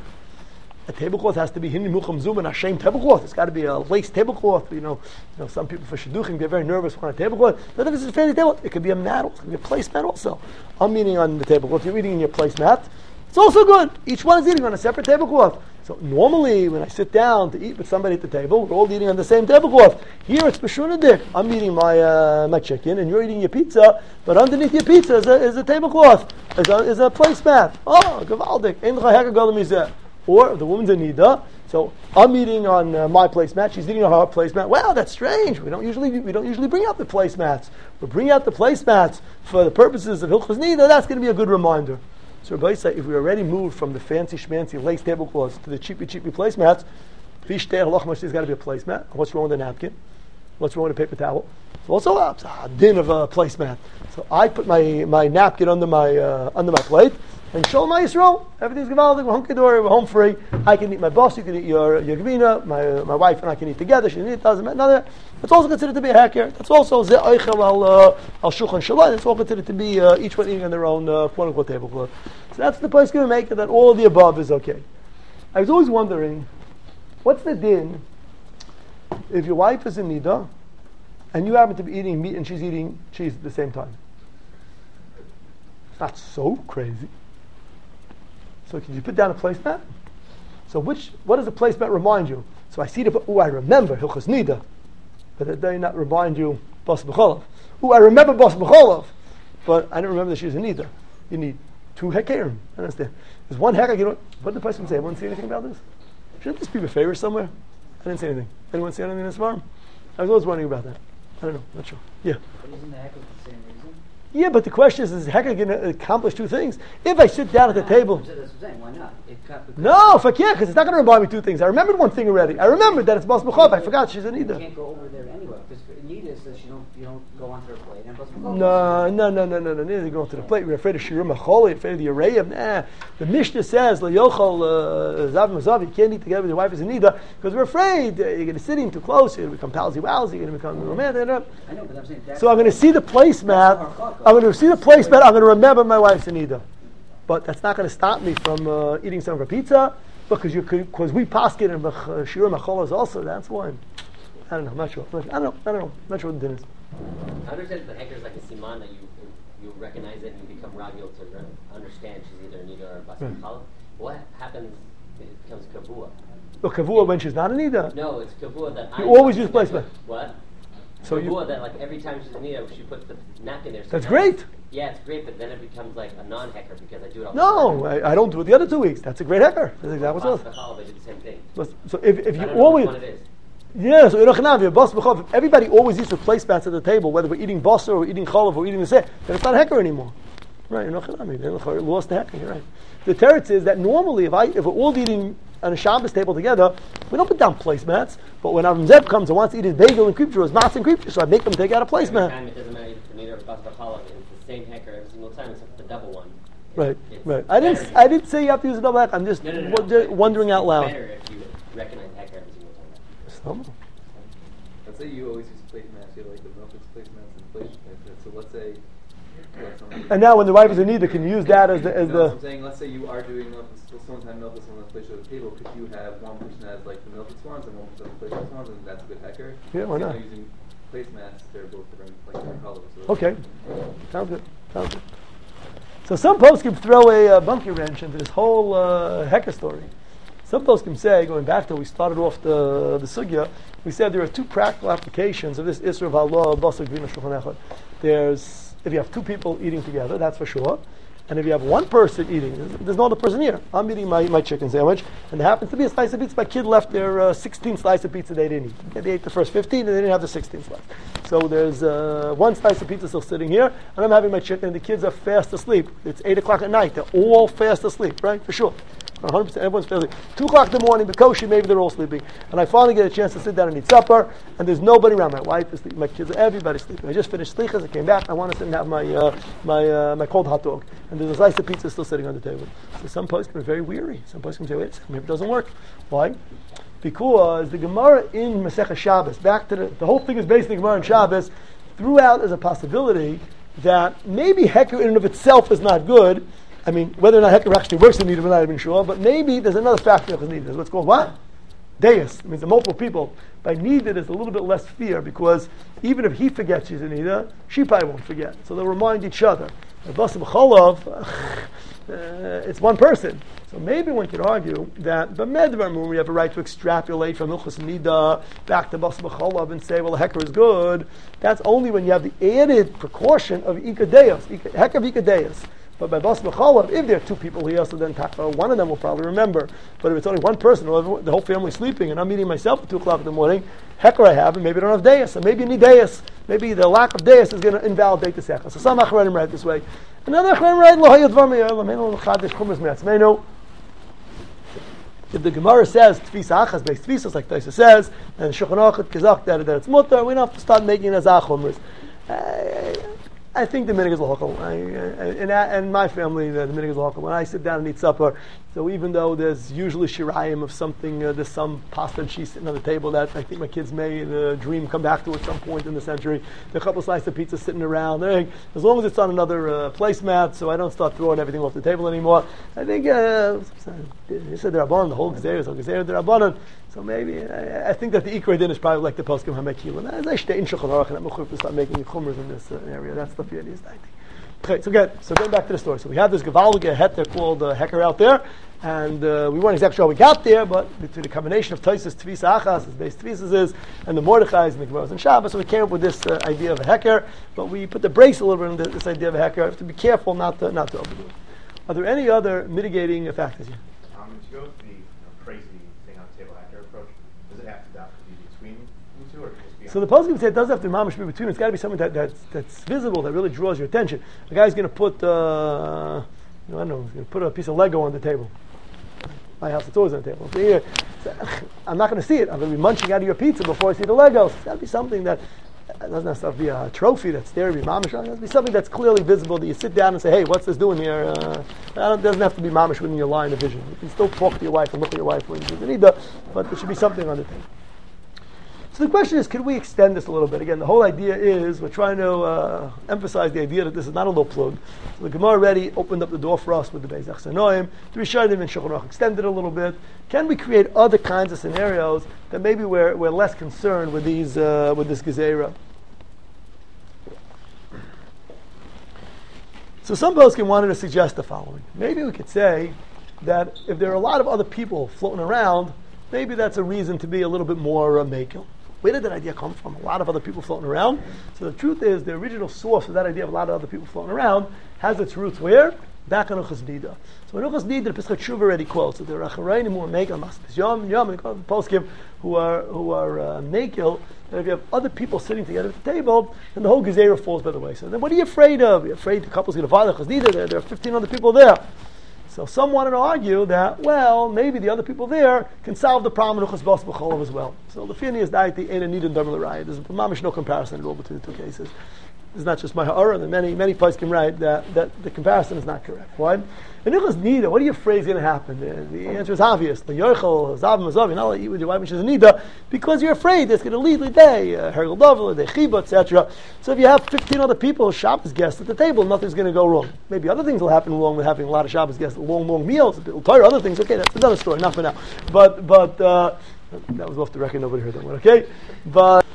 [SPEAKER 1] A tablecloth has to be hindi mucham zoom and Hashem tablecloth. It's got to be a lace tablecloth. You know, some people for shidduchim get very nervous on a tablecloth. But if it's a fancy tablecloth, it could be a mat. It could be a placemat also. I'm eating on the tablecloth. You're eating in your placemat. It's also good. Each one is eating on a separate tablecloth. So normally, when I sit down to eat with somebody at the table, we're all eating on the same tablecloth. Here it's b'shunadik. I'm eating my chicken, and you're eating your pizza. But underneath your pizza is a tablecloth, is a placemat. Oh, gavaldik. Ein l'cha heker gadol mizeh. Or if the woman's in nida, so I'm eating on my placemat, she's eating on her placemat. Well, that's strange. We don't usually bring out the placemats. We bring out the placemats for the purposes of hilchos nida. That's going to be a good reminder. So Rabbi say, if we already moved from the fancy schmancy lace tablecloths to the cheapy placemats, there's got to be a placemat. What's wrong with a napkin? What's wrong with a paper towel? It's also a din of a placemat. So I put my napkin under my plate. And Shalom Yisrael, everything's gevaldik, we're hunky-dory, we're home free. I can eat my boss, you can eat your gvina, my wife and I can eat together, she can eat, it doesn't matter. It's also considered to be a hecker. That's also ze oichel al shulchan shalom. It's all considered to be each one eating on their own quote-unquote tablecloth. So that's the place we make it, that all of the above is okay. I was always wondering, what's the din if your wife is in nida and you happen to be eating meat and she's eating cheese at the same time? It's not so crazy. So can you put down a placemat? So what does the placemat remind you? So I see I remember Hilchos Nida, but it does not remind you Bas B'cholav. I remember Bas B'cholav, but I don't remember that she's a Nida. You need 2 hekerim. I understand. There's 1 heker. What did the person say? Anyone see anything about this? Shouldn't this be a favor somewhere? I didn't say anything. Anyone see anything in this farm? I was always wondering about that. I don't know. Not sure. Yeah.
[SPEAKER 4] But isn't the hecker for the same reason?
[SPEAKER 1] Yeah, but the question is hecker going to accomplish two things? If I sit down at the table...
[SPEAKER 4] That's what I'm saying. Why not?
[SPEAKER 1] No, if I can't, because it's not going to remind me two things. I remembered one thing already. I remembered that it's Bas B'chov. I forgot she's an
[SPEAKER 4] You
[SPEAKER 1] Ida.
[SPEAKER 4] can't go over there anyway. Because Nida says you don't go onto her plate. And Bas B'chov
[SPEAKER 1] No. Neither you go onto the plate. We're afraid of Shirum HaCholi, afraid of the Arayim. Nah. The Mishnah says, La Yochel Zav Mazav, you can't eat together with your wife as an Ida, because we're afraid you're going to sit in too close, you're going to become palsy-wowsy, you're going to become romantic.
[SPEAKER 4] I know, but I'm saying that's...
[SPEAKER 1] So I'm going to see the placemat. I'm going to see the placemat. I'm going to remember my wife's an Ida. But that's not going to stop me from eating some of her pizza, because we paskin and Shirum HaChol is also, that's why. I don't know, I'm not sure. I don't know. I'm not sure what the din is.
[SPEAKER 3] I understand that the hecker is like a siman that you recognize it and you become ragil to understand she's either an Ida or a Bas B'chol. What happens if it becomes kavua?
[SPEAKER 1] Well, kavua when she's not an Ida.
[SPEAKER 3] No, it's kavua that
[SPEAKER 1] You always use placement.
[SPEAKER 3] What?
[SPEAKER 1] So
[SPEAKER 3] kavua that like every time she's an Ida, she puts the napkin there. So
[SPEAKER 1] that's great.
[SPEAKER 3] Yeah, it's great, but then it becomes like a non-hecker because I do it all
[SPEAKER 1] No, I don't do it the other 2 weeks. That's a great hecker. That's exactly what it is.
[SPEAKER 3] Bas B'chol, they do the same thing.
[SPEAKER 1] So if
[SPEAKER 3] I
[SPEAKER 1] you
[SPEAKER 3] don't know
[SPEAKER 1] always...
[SPEAKER 3] which one it is.
[SPEAKER 1] Yeah, so if everybody always eats with placemats at the table, whether we're eating basar or eating chalav or eating the seh, then it's not a hecker anymore. Right, you're lost the hecker, you're right. The teretz is that normally if we're all eating on a Shabbos table together, we don't put down placemats, but when Avram Zeb comes and wants to eat his bagel and creep his matzah and creep so I make them take out a placemat.
[SPEAKER 3] Every time it doesn't matter if it's an Ida or Bas B'chol, it's the same hecker every single time except for the double one.
[SPEAKER 1] Right.
[SPEAKER 3] It's
[SPEAKER 1] I didn't say you have to use a double hecker. I'm just wondering out loud.
[SPEAKER 3] It's better if you recognize hecker every single time.
[SPEAKER 5] Let's say you always use placemats, you have like the milk placemats and place placemats. So let's say
[SPEAKER 1] and now when the wife is in need, they can use that as the...
[SPEAKER 5] I'm saying, let's say you are doing milk, someone's having milk and someone's place at the table, could you have one person has like the milk and swans and one person has the place and swans, and that's a good hecker?
[SPEAKER 1] Yeah, why not?
[SPEAKER 5] Using placemats, they're both different, like different colors. So
[SPEAKER 1] Okay, sounds good. So some poskim throw a monkey wrench into this whole hecker story. Some poskim say, going back to we started off the sugya, we said there are two practical applications of this Isra of Allah, Basar Gvina Shulchan Echad. There's, if you have two people eating together, that's for sure. And if you have one person eating, there's no other person here. I'm eating my chicken sandwich, and there happens to be a slice of pizza. My kid left their 16 slice of pizza they didn't eat. They ate the first 15, and they didn't have the 16th slice. So there's one slice of pizza still sitting here, and I'm having my chicken, and the kids are fast asleep. It's 8 o'clock at night. They're all fast asleep, right? For sure. 100%, everyone's fast asleep. 2 o'clock in the morning, Bekoshi, maybe they're all sleeping. And I finally get a chance to sit down and eat supper, and there's nobody around. My wife is sleeping, my kids, everybody's sleeping. I just finished slichas, I came back, I want to sit and have my cold hot dog. And there's a slice of pizza still sitting on the table. So some poskim are very weary. Some poskim say, wait a second, maybe it doesn't work. Why? Because the Gemara in Masechah Shabbos, back to the whole thing is based on the Gemara in Shabbos, threw out as a possibility that maybe hecker in and of itself is not good. I mean, whether or not hecker actually works in Nida, we're not even sure, but maybe there's another factor that's needed. There's what's called what? Deus. It means the multiple people. By Nida, there's a little bit less fear, because even if he forgets she's in Nida, she probably won't forget. So they'll remind each other. Bas B'chol, it's one person. So maybe one could argue that b'medvar we have a right to extrapolate from Hilchos Nida back to Bas B'chol and say, well, the hecker is good. That's only when you have the added precaution of ikadeus, hecker of ikadeus. But by Bas B'chol, if there are two people here, so then one of them will probably remember. But if it's only one person, or the whole family's sleeping, and I'm eating myself at 2 o'clock in the morning, hecker I have, and maybe I don't have deus, so maybe you need deus. Maybe the lack of deus is going to invalidate the hecker. So some achranim write this way. Another achranim write, lo hayot var me'olam, chadish chumas me'atzmeinu. If the Gemara says tfisa achas based tfisas, like Taisa says, and Shulchan Aruch kizak that it's mutter, we don't have to start making it as achumras. I think the minhag is local. And my family, the minhag is local. When I sit down and eat supper, so even though there's usually shirayim of something, there's some pasta and cheese sitting on the table that I think my kids may dream come back to at some point in the century. There are a couple of slices of pizza sitting around. As long as it's on another placemat, so I don't start throwing everything off the table anymore. I think, you said the Rabbanan, the whole Gezeirah, so Gezeirah the Rabbanan. So maybe, I think that the Ikrei din is probably like the Poskim HaMekil. As I stay in Shulchan Aruch, and I'm going to start making chumras in this area. That's the fear, I think. Okay, so going back to the story. So we have this Gevaldige heter called Hecker out there, and we weren't exactly sure how we got there, but between the combination of Toises Tvisa Achas, as base Tvisas is, and the Mordechais and the Gemaras and Shabbos, so we came up with this idea of a Hecker, but we put the brace a little bit on this idea of a Hecker, to be careful not to overdo it. Are there any other mitigating factors here?
[SPEAKER 6] To go with the crazy thing on the table Hecker approach, does it have to be between the two, or just be
[SPEAKER 1] So the poskim say it doesn't have to be mamash between. It's got to be something that's visible, that really draws your attention. The guy's going to put, I don't know, he's going to put a piece of Lego on the table. My house, it's always on the table. So I'm not going to see it. I'm going to be munching out of your pizza before I see the Legos. It's got to be something that doesn't have to be a trophy that's there to be mamish. It has to be something that's clearly visible, that you sit down and say, hey, what's this doing here? It doesn't have to be mamish within your line of vision. You can still talk to your wife and look at your wife when you need to, but there should be something on the table. So the question is, can we extend this a little bit? Again, the whole idea is we're trying to emphasize the idea that this is not a little plug. So the Gemara already opened up the door for us with the Beis Achsanoim. The Rishonim and Shulchan Aruch extended a little bit. Can we create other kinds of scenarios that maybe we're less concerned with these with this Gezerah? So some poskim wanted to suggest the following. Maybe we could say that if there are a lot of other people floating around, maybe that's a reason to be a little bit more mekel. Where did that idea come from? A lot of other people floating around. So the truth is, the original source of that idea of a lot of other people floating around has its roots where? Back in Uches Nida. So in Uches Nida, the Pesach Shuva already quotes. So there are Acharayim who are mekel, Maspis Yom, and the poskim who are mekel. And if you have other people sitting together at the table, then the whole Gezerah falls by the way. So then what are you afraid of? You're afraid the couple's going to violate Uches Nida? There are 15 other people there. So some wanted to argue that, well, maybe the other people there can solve the problem in Uchas Bas B'Cholov as well. So the Fini is that the Ein Nid and Dam L'Raya. There's mamish no comparison at all between the two cases. It's not just my ha'ara, and many places can write that the comparison is not correct. Why? In Uchas Nida, what are you afraid is going to happen? The answer is obvious. The Yochel, Zav, Mazav, you're not allowed to eat with your wife, which is a Nida, because you're afraid it's going to lead L'day, Hergel Dovel, L'day Chiba, etc. So if you have 15 other people, Shabbos guests at the table, nothing's going to go wrong. Maybe other things will happen wrong with having a lot of Shabbos guests, long meals, other things, okay, that's another story, not for now. But that was off the record, nobody heard that one, okay? But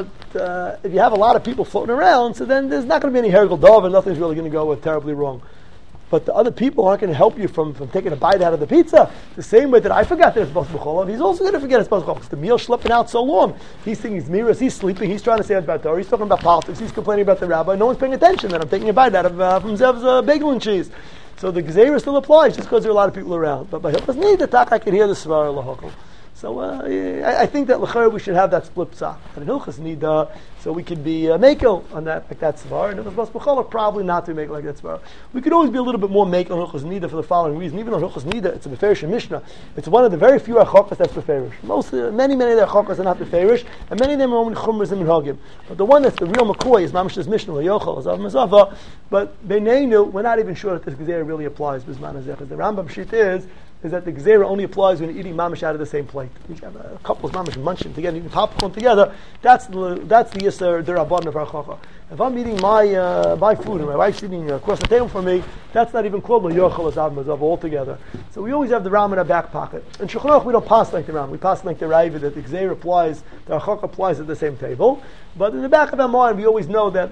[SPEAKER 1] if you have a lot of people floating around, so then there's not going to be any Hergel Dov, and nothing's really going to go terribly wrong. But the other people aren't going to help you from taking a bite out of the pizza. The same way that I forgot that it's Bas B'Cholov, he's also going to forget it's Bas B'Cholov. Because the meal's schlepping out so long. He's thinking he's miras, he's sleeping, he's trying to say about Torah, he's talking about politics, he's complaining about the rabbi. No one's paying attention that I'm taking a bite out of from Zev's bagel and cheese. So the Gezerah still applies just because there are a lot of people around. But by Hilchos Nida, I can hear the Svar L'Hokel. So I think that l'chayr we should have that split psak. And in Hilchos Nida, so we could be mekel on that, like that svar. And in Hilchos B'Cholov, probably not to be mekel like that svar. We could always be a little bit more mekel on Hilchos Nida for the following reason. Even on Hilchos Nida, it's a beferish Mishnah. It's one of the very few achokos that's beferish. Many of the achokos are not beferish, and many of them are only chumras and minhagim. But the one that's the real McCoy is Mamash's Mishnah, Yochel, Zav Mazava. But Beinenu, we're not even sure that this Gezerah really applies. Bisman Hazeh. The Rambam shit is that the Gezerah only applies when you're eating mamash out of the same plate. You have a couple of mamash munching together, eating popcorn together. That's the Yisr D'Rabban of our Chacha. If I'm eating my food and my wife's eating across the table from me, that's not even called Yochel Azav Mazav altogether. So we always have the Ram in our back pocket. In Shulchan Aruch we don't pass like the Ram. We pass like the Raiva that the Gezerah applies, the Chacha applies at the same table. But in the back of our mind, we always know that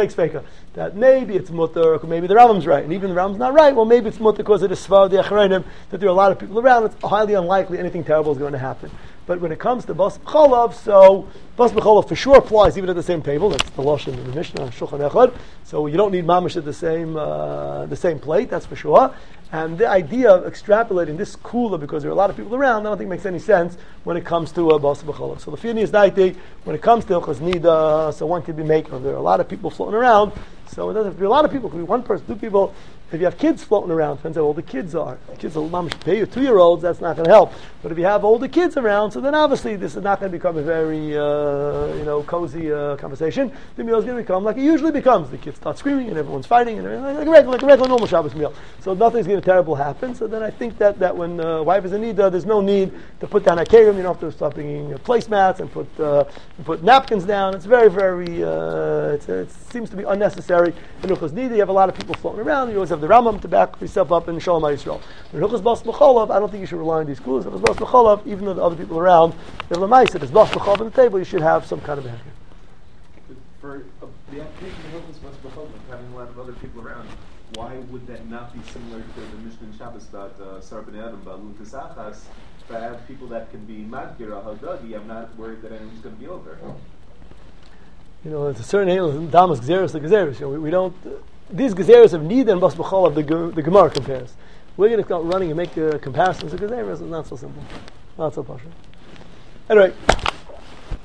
[SPEAKER 1] that maybe it's mutter, or maybe the Rambam's right, and even the Rambam's not right. Well, maybe it's mutter because of the Svar, the Acharayim, that there are a lot of people around. It's highly unlikely anything terrible is going to happen. But when it comes to Bas B'Cholov, so Bas B'Cholov for sure applies even at the same table. That's the Lashon in the Mishnah, Shulchan Echad. So you don't need mamash at the same plate, that's for sure. And the idea of extrapolating this cooler because there are a lot of people around, I don't think makes any sense when it comes to Bas B'Cholov. So the Fini is daiti, when it comes to Hilchos Nida, so one could be making. There are a lot of people floating around, so it doesn't have to be a lot of people. It could be one person, two people. If you have kids floating around, depends how old the kids are. If kids are mamash pay you 2-year-olds, that's not going to help. But if you have older kids around, so then obviously this is not going to become a very cozy conversation. The meal is going to become like it usually becomes. The kids start screaming and everyone's fighting and like a regular normal Shabbos meal. So nothing's going to terrible happen. So then I think that when wife is in need, there's no need to put down a kerim. You don't have to start bringing placemats and put napkins down. It's very, very. It seems to be unnecessary. In Hilchos Nida, you have a lot of people floating around. You always have the Rambam to back yourself up in Shalom Yisrael. In Hilchos Bas B'Cholov, I don't think you should rely on these schools. In Hilchos Bas B'Cholov, even though the other people around, if L'maisa, there's Bas B'Cholov on the table, you should have some kind of behavior.
[SPEAKER 6] For the application of Hilchos Bas B'Cholov, having a lot of other people around, why would that not be similar to the Mishnah in Shabbos about Sar B'nei Adam, Ba'alun Tesachas? If I have people that can be Madgir, Hadagi, I'm not worried that anyone's going to be over.
[SPEAKER 1] It's a certain age, Damas Gezeres, the Gezeres. We don't. These Gezeres of Nida and Bas B'Cholov, the Gemara compares. We're going to start running and make comparisons of Gezeres. It's not so simple. Not so partial. Anyway.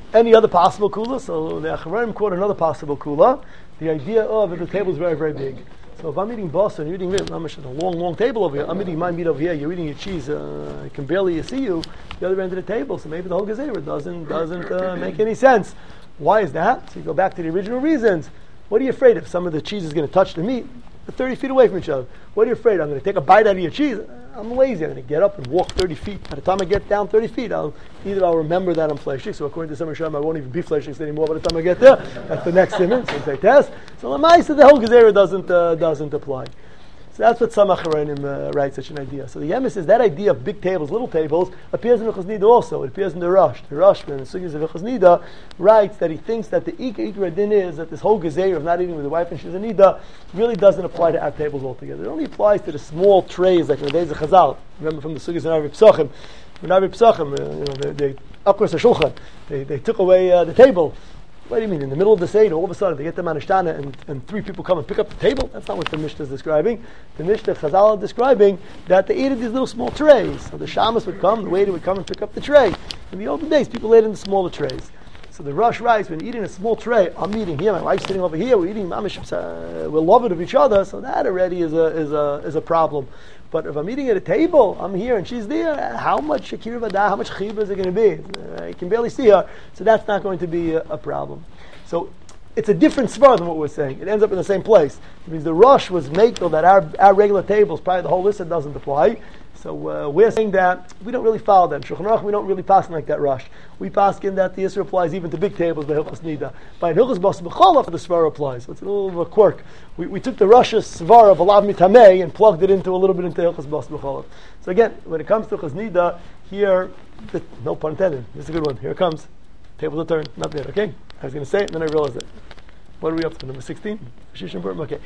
[SPEAKER 1] Any other possible kula? So the Acharonim quote another possible kula. The idea of if the table is very, very big. So if I'm eating basa and you're eating rib, I'm a long table over here. I'm eating my meat over here. You're eating your cheese. I can barely see you the other end of the table. So maybe the whole gezerah doesn't make any sense. Why is that? So you go back to the original reasons. What are you afraid of? Some of the cheese is going to touch the meat. They're 30 feet away from each other. What are you afraid? I'm going to take a bite out of your cheese. I'm lazy. I'm going to get up and walk 30 feet. By the time I get down 30 feet, I'll remember that I'm fleshing. So according to some Rishonim, I won't even be fleshing anymore by the time I get there. That's the next simon. So they test. So Lamaisa, the whole gezerah doesn't apply. So that's what some Acharonim write such an idea. So the Yemis is that idea of big tables, little tables, appears in Hilchos Nida also. It appears in the Rosh. The Rosh, in the Sugis of Hilchos Nida, writes that he thinks that the Ikra Din is that this whole gezerah of not eating with the wife and she's a Nida really doesn't apply to our tables altogether. It only applies to the small trays like in the days of Chazal. Remember from the Sugis of Navi Psachim. When Navi Psachim, they Akros HaShulchan, they took away the table. What do you mean? In the middle of the Seder, all of a sudden they get the Manishtana and three people come and pick up the table? That's not what the Mishnah is describing. The Mishnah Chazal is describing that they ate in these little small trays. So the Shamas would come, the waiter would come and pick up the tray. In the olden days, people ate in the smaller trays. So the Rosh writes, when eating a small tray, I'm eating here, my wife's sitting over here, we're eating mamish, we're loving of each other, so that already is a problem. But if I'm eating at a table, I'm here and she's there, how much shakir v'dah, how much chiba is it going to be? I can barely see her, so that's not going to be a problem. So it's a different svar than what we're saying. It ends up in the same place. It means the Rosh was makel that our regular tables, probably the whole list doesn't apply. So we're saying that we don't really follow that. In Shulchan Aruch, we don't really pass like that Rosh. We pass in that the Yisra applies even to big tables by Hilchos Nida. By Hilchos Bas B'Cholov, the Svar applies. So it's a little of a quirk. We took the Rosh's Svar of Alav Mitamei and plugged it into a little bit into Hilchos Bas B'Cholov. So again, when it comes to Hilchos Nida, here, no pun intended, this is a good one. Here it comes. Table to turn. Not bad, okay? I was going to say it and then I realized it. What are we up to? Number 16? Okay.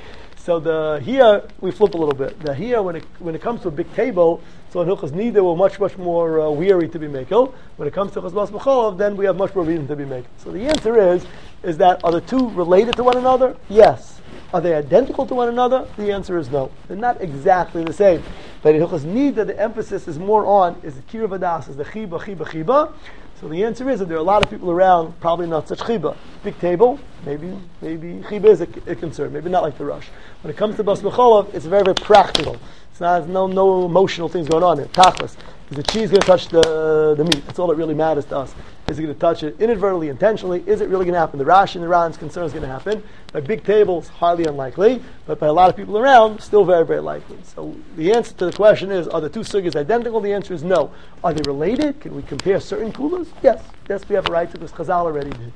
[SPEAKER 1] So here we flip a little bit. The here when it comes to a big table, so in Hilchos Nida we're much more weary to be makel. When it comes to Hilchos Bas B'Cholov, then we have much more reason to be makel. So the answer is that are the two related to one another? Yes. Are they identical to one another? The answer is no. They're not exactly the same. But in Hilchos Nida the emphasis is more on is the Kira Vadas, is the chiba. So the answer is that there are a lot of people around, probably not such chiba. Big table, maybe chiba is a concern, maybe not like the Rosh. When it comes to Bas B'Cholov, it's very, very practical. It's not no emotional things going on there. Tachlis. Is the cheese going to touch the meat? That's all that really matters to us. Is it going to touch it inadvertently, intentionally? Is it really going to happen? The Rashi and the Ran's concern is going to happen. By big tables, highly unlikely, but by a lot of people around, still very, very likely. So the answer to the question is, are the two sugyas identical? The answer is no. Are they related? Can we compare certain kulas? Yes. Yes, we have a right to, because Chazal already did.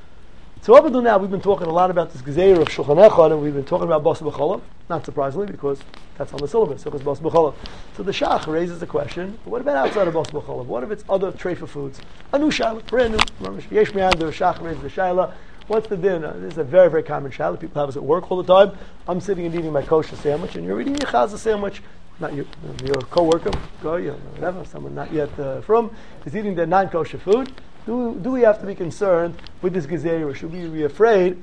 [SPEAKER 1] So up until now, we've been talking a lot about this gezerah of Shulchan Echad, and we've been talking about Bas B'Cholov, not surprisingly, because that's on the syllabus, so it's Bas B'Cholov. So the Shach raises the question, what about outside of Bas B'Cholov? What if it's other treifa foods? A new shayla, brand new. Yesh Mi'an, the Shach raises the shayla. What's the din? This is a very, very common shayla. People have us at work all the time. I'm sitting and eating my kosher sandwich, and you're eating your chaza sandwich. Not you, your co-worker, whatever, someone not yet from, is eating their non-kosher food. Do we have to be concerned with this gezerah, or should we be afraid?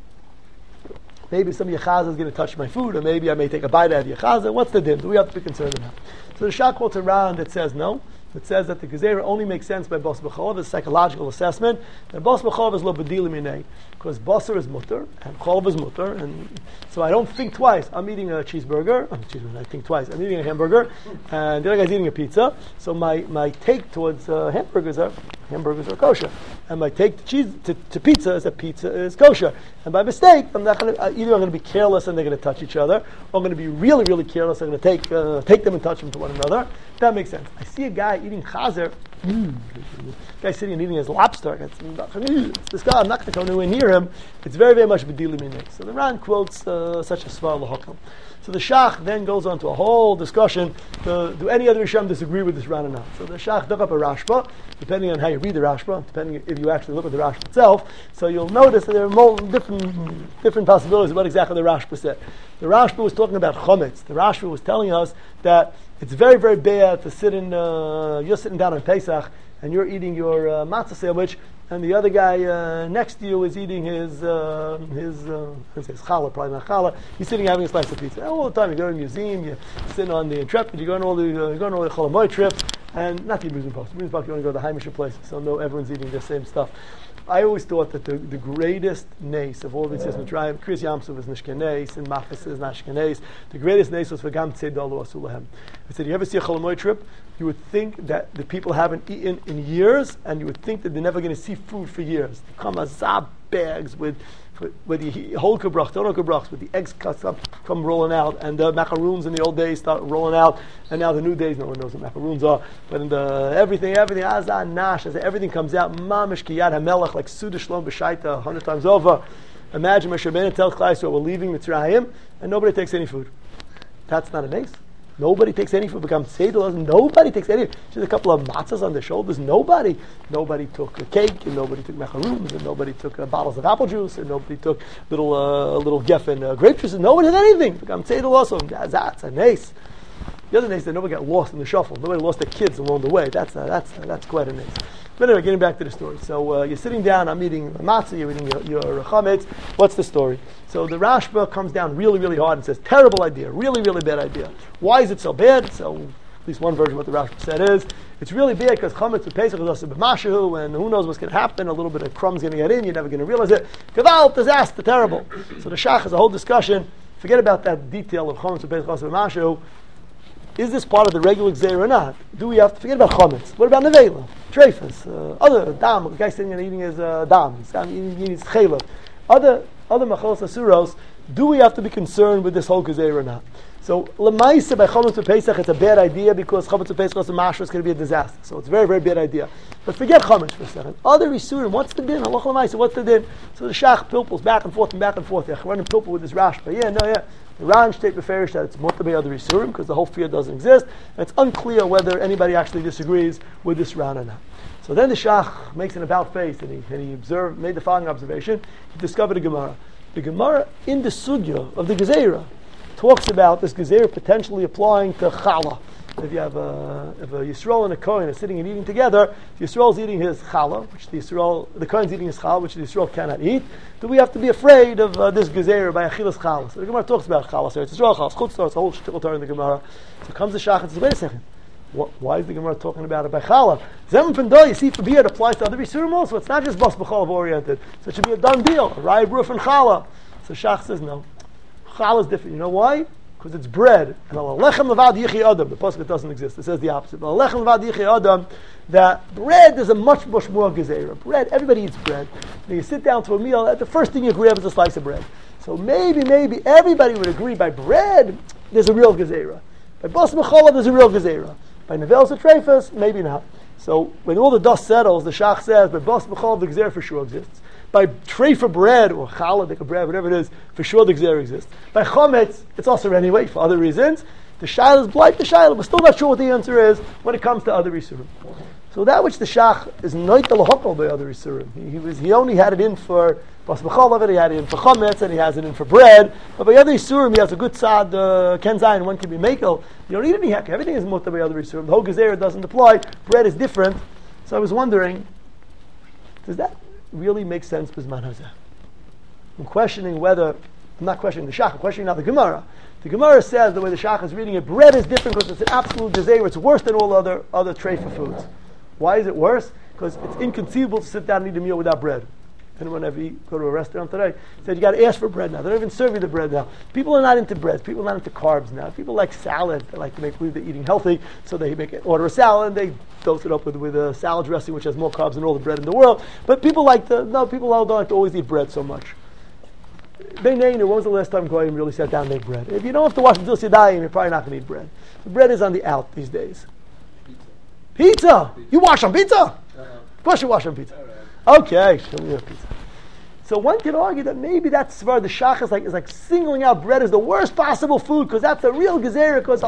[SPEAKER 1] Maybe some yechaza is going to touch my food, or maybe I may take a bite out of yechaza. What's the din? Do we have to be concerned about? So the Shach quotes around that says no. It says that the gezerah only makes sense by Bas B'Cholov, a psychological assessment. That Bas B'Cholov is lo b'dilim minei, because basar is mutter and Cholov is mutter, and so I don't think twice. I'm eating a cheeseburger. I think twice. I'm eating a hamburger, and the other guy's eating a pizza. So my take towards hamburgers are kosher, and my take to cheese to pizza is that pizza is kosher. And by mistake, I'm not going to either. I'm going to be careless and they're going to touch each other, or I'm going to be really, really careless. I'm going to take them and touch them to one another. That makes sense. I see a guy eating chazer. Guy sitting and eating his lobster. This guy, I'm not going to come anywhere near him. It's very, very much b'dilim minei. So the Ran quotes such a svar l'hokel. So the Shach then goes on to a whole discussion. Do any other Risham disagree with this Ran or not? So the Shach dug up a Rashba, depending on how you read the Rashba, depending if you actually look at the Rashba itself. So you'll notice that there are more different possibilities of what exactly the Rashba said. The Rashba was talking about chometz. The Rashba was telling us that it's very, very bad to sit in, you're sitting down on Pesach, and you're eating your matzah sandwich, and the other guy next to you is eating his challah, probably not challah. He's sitting having a slice of pizza. And all the time you go to the museum, you're sitting on the Intrepid, you go on all the Cholamoy trip, and not the amusement park. Amusement park, you want to go to the Heimische places, so no, everyone's eating the same stuff. I always thought that the greatest nace of all the Yitzhak Mitzrayim, Kriyas Yamsuf is Nishke Nace, and Machas is Nashke Nace. The greatest nace was for Gam Tzedal Asulahem. I said, you ever see a Cholamoy trip? You would think that the people haven't eaten in years, and you would think that they're never going to see food for years. They come azab bags with the whole kabrach, tono kabrachs, with the eggs cut up, come rolling out, and the macaroons in the old days start rolling out, and now the new days, no one knows what macaroons are, but in the everything, azah nash, as everything comes out, mamish kiyad hamelech, like Suda Shlom b'shaita 100 times over. Imagine Moshe Rabbeinu tells Klal Yisrael, we're leaving Mitzrayim, and nobody takes any food. That's not a nace. Nobody takes any food. Become tzedel. Nobody takes any. Just a couple of matzahs on their shoulders. Nobody took a cake, and nobody took macaroons, and nobody took bottles of apple juice, and nobody took little geffen grape juice. And nobody did anything. Become tzedel also. That's a nace. The other nace that nobody got lost in the shuffle. Nobody lost their kids along the way. That's quite a nace. But anyway, getting back to the story. So you're sitting down, I'm eating matzah, you're eating your chametz. What's the story? So the Rashba comes down really, really hard and says, terrible idea, really, really bad idea. Why is it so bad? So at least one version of what the Rashba said is, it's really bad because chametz with Pesach is also b'mashu, and who knows what's going to happen, a little bit of crumbs going to get in, you're never going to realize it. Kaval, disaster, terrible. So the Shach has a whole discussion, forget about that detail of chametz with Pesach also b'mashu. Is this part of the regular gzeir or not? Do we have to forget about chametz? What about nevela, treifas, other dam? The guy sitting and eating his dam, he's eating his chaylev. Other machalos asuros. Do we have to be concerned with this whole gzeir or not? So lemaisa by chametz with Pesach, it's a bad idea because chametz with Pesach also mashra is going to be a disaster. So it's a very, very bad idea. But forget chametz for a second. Other isurim, what's the din? Halach lemaisa, what's the din? So the Shach pilpels back and forth and back and forth. Yeah, we're going to pilpel with this Rashba. Yeah. The Ran state beferish that it's mutter by other isurim because the whole fear doesn't exist, and it's unclear whether anybody actually disagrees with this Ran or not. So then the Shach makes an about face, and he made the following observation. He discovered a Gemara. The Gemara in the Sugya of the Gezerah talks about this Gezerah potentially applying to challah. If you have a Yisrael and a Kohen are sitting and eating together, if Yisrael is eating his challah, which the Kohen is eating his challah, which the Yisrael cannot eat, do we have to be afraid of this Gezerah by Achilas challah? So the Gemara talks about challah. So it's Yisrael challah, chutzlar, it's a whole shtickle Torah in the Gemara. So comes the Shach and says, wait a second. Why is the Gemara talking about it by challah? Zem Pendol, you see, for beer it applies to other Yisurim also. It's not just Bas B'chalav oriented. So it should be a done deal. A Rai Bruf and challah. So Shach says, no. Challah is different. You know why? Because it's bread. And Alechem Levad Yichi Adam. The pasuk doesn't exist. It says the opposite. Alechem Levad Yichi Adam. That bread is a much more gezerah. Bread, everybody eats bread. When you sit down to a meal, the first thing you grab is a slice of bread. So maybe everybody would agree by bread, there's a real gezerah. By Bas B'chalav, there's a real gezerah. By Nevelos or Treifas, maybe not. So when all the dust settles, the Shach says, by Bas B'chalav, the gezerah for sure exists. By treifa bread, or challah, bread, whatever it is, for sure the gezerah exists. By chametz, it's also anyway, for other reasons. The shayla is blight the shayla. We're still not sure what the answer is when it comes to other isurim. So that which the Shach is not the lahakal by other isurim. He only had it in for bas b'chalav, he had it in for chametz, and he has it in for bread. But by other isurim, he has a good sad ken zayin, one can be mekel. You don't need any heck. Everything is mutter by other isurim. The whole gezerah doesn't apply. Bread is different. So I was wondering, does that really makes sense b'zman hazeh? I'm questioning whether, I'm not questioning the Shach, I'm questioning now the Gemara. The Gemara says, the way the Shach is reading it, bread is different because it's an absolute gezerah. It's worse than all other treifa foods. Why is it worse? Because it's inconceivable to sit down and eat a meal without bread. Anyone ever go to a restaurant today? Said you got to ask for bread now. They don't even serve you the bread now. People are not into bread. People are not into carbs now. People like salad. They like to make believe they're eating healthy, so they order a salad and they dose it up with a salad dressing which has more carbs than all the bread in the world. But people don't like to always eat bread so much. When was the last time Goyim really sat down and ate bread? If you don't have to wash until Yadayim, you're probably not going to eat bread. The bread is on the out these days. Pizza! You wash on pizza? Of course you wash on pizza. Okay, show me your pizza. So one can argue that maybe that's where the Shach is like singling out bread as the worst possible food because that's a real gezerah because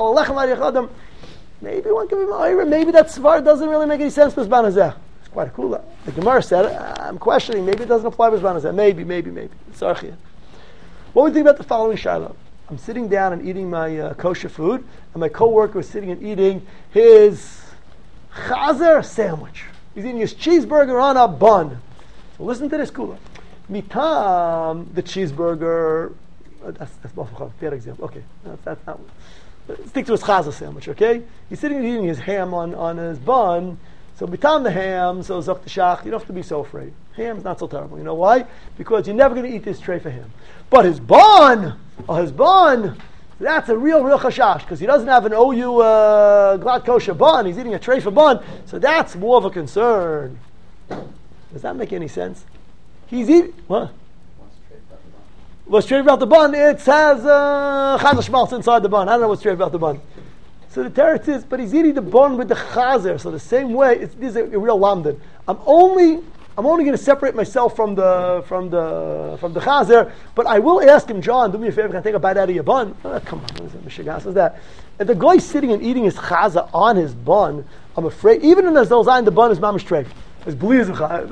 [SPEAKER 1] maybe one can be ma'ira. Maybe that svar doesn't really make any sense for Zban Hazeh. It's quite a cool. The Gemara said it. I'm questioning. Maybe it doesn't apply for Zban Hazeh. Maybe. It's archia. What would you think about the following Shiloh? I'm sitting down and eating my kosher food, and my coworker is sitting and eating his chazer sandwich. He's eating his cheeseburger on a bun. So listen to this, Kula. Mitam, the cheeseburger, that's bad example. Okay, that's not. Stick to his chaza sandwich, okay? He's sitting and eating his ham on his bun. So mitam the ham, so zok shach, you don't have to be so afraid. Ham's not so terrible. You know why? Because you're never going to eat this tray for him. But his bun, that's a real chashash, because he doesn't have an OU glad kosher bun. He's eating a tray for bun, so that's more of a concern. Does that make any sense? He's eating what? What's straight about the bun? It says chazer schmaltz inside the bun. I don't know what's straight about the bun. So the teretz is, but he's eating the bun with the chazer. So the same way, this is a real lamdan. I'm only going to separate myself from the chazer, but I will ask him, John, do me a favor, can I take a bite out of your bun? Come on, Mishigas is that? If the guy's sitting and eating his chazer on his bun, I'm afraid, even in the zolzain, the bun is mamish treif. It's bleeds.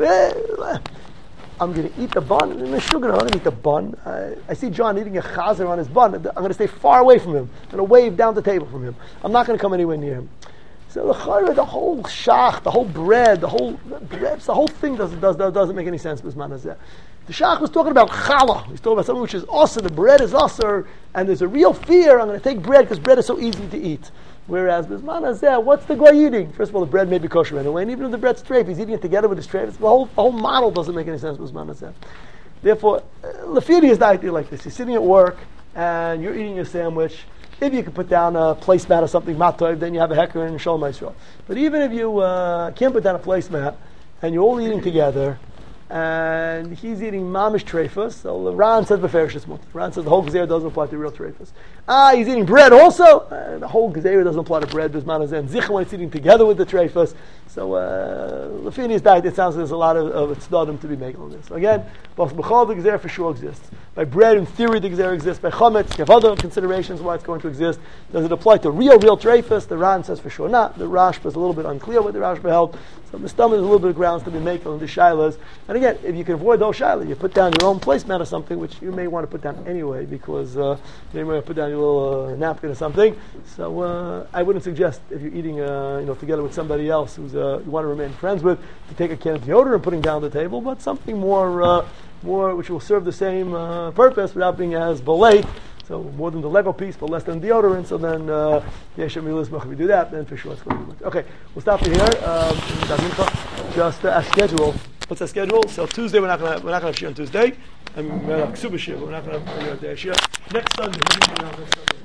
[SPEAKER 1] I'm going to eat the bun. I'm not going to eat the bun. I see John eating a chazer on his bun. I'm going to stay far away from him. I'm going to wave down the table from him. I'm not going to come anywhere near him. So the whole shach, the whole bread, the whole thing doesn't make any sense. The shach was talking about challah. He's talking about something which is osir. The bread is osir, and there's a real fear. I'm going to take bread because bread is so easy to eat. Whereas bisman hazeh, what's the guy eating? First of all, the bread may be kosher anyway, and even if the bread's treif, he's eating it together with his treif. The whole model doesn't make any sense. Bisman hazeh. Therefore, lefidi is the idea like this. You're sitting at work and you're eating your sandwich. If you can put down a placemat or something, matov, then you have a hecker and shalom Yisrael. But even if you can't put down a placemat and you're all eating together, and he's eating mamish treifas, so Ran says beferish mut. Ran says the whole gezer doesn't apply to real treifas. He's eating bread also. The whole gezer doesn't apply to bread. Bisman hazeh and zichron when it's eating together with the treifas. So lefini's diet, it sounds like there's a lot of tzdadim to be making on this. So again, both b'chol the gezer for sure exists. By bread, in theory, the gezer exists. By chametz, you have other considerations why it's going to exist. Does it apply to real treifas? The Ran says for sure not. The Rashba is a little bit unclear what the Rashba held. So the stomach is a little bit of grounds to be making on the shilas. And again, if you can avoid those shilas, you put down your own placemat or something, which you may want to put down anyway, because you may want to put down your little napkin or something. So I wouldn't suggest if you're eating, together with somebody else who's you want to remain friends with, to take a can of deodorant and putting down the table, but something more which will serve the same purpose without being as bolate. So more than the Lego piece, but less than deodorant. So then, if we do that, then for sure it's going to be good. Okay, we'll stop here. Just a schedule. What's that schedule? So Tuesday we're not going to have shir on Tuesday. We're not going to have shir. Next Sunday.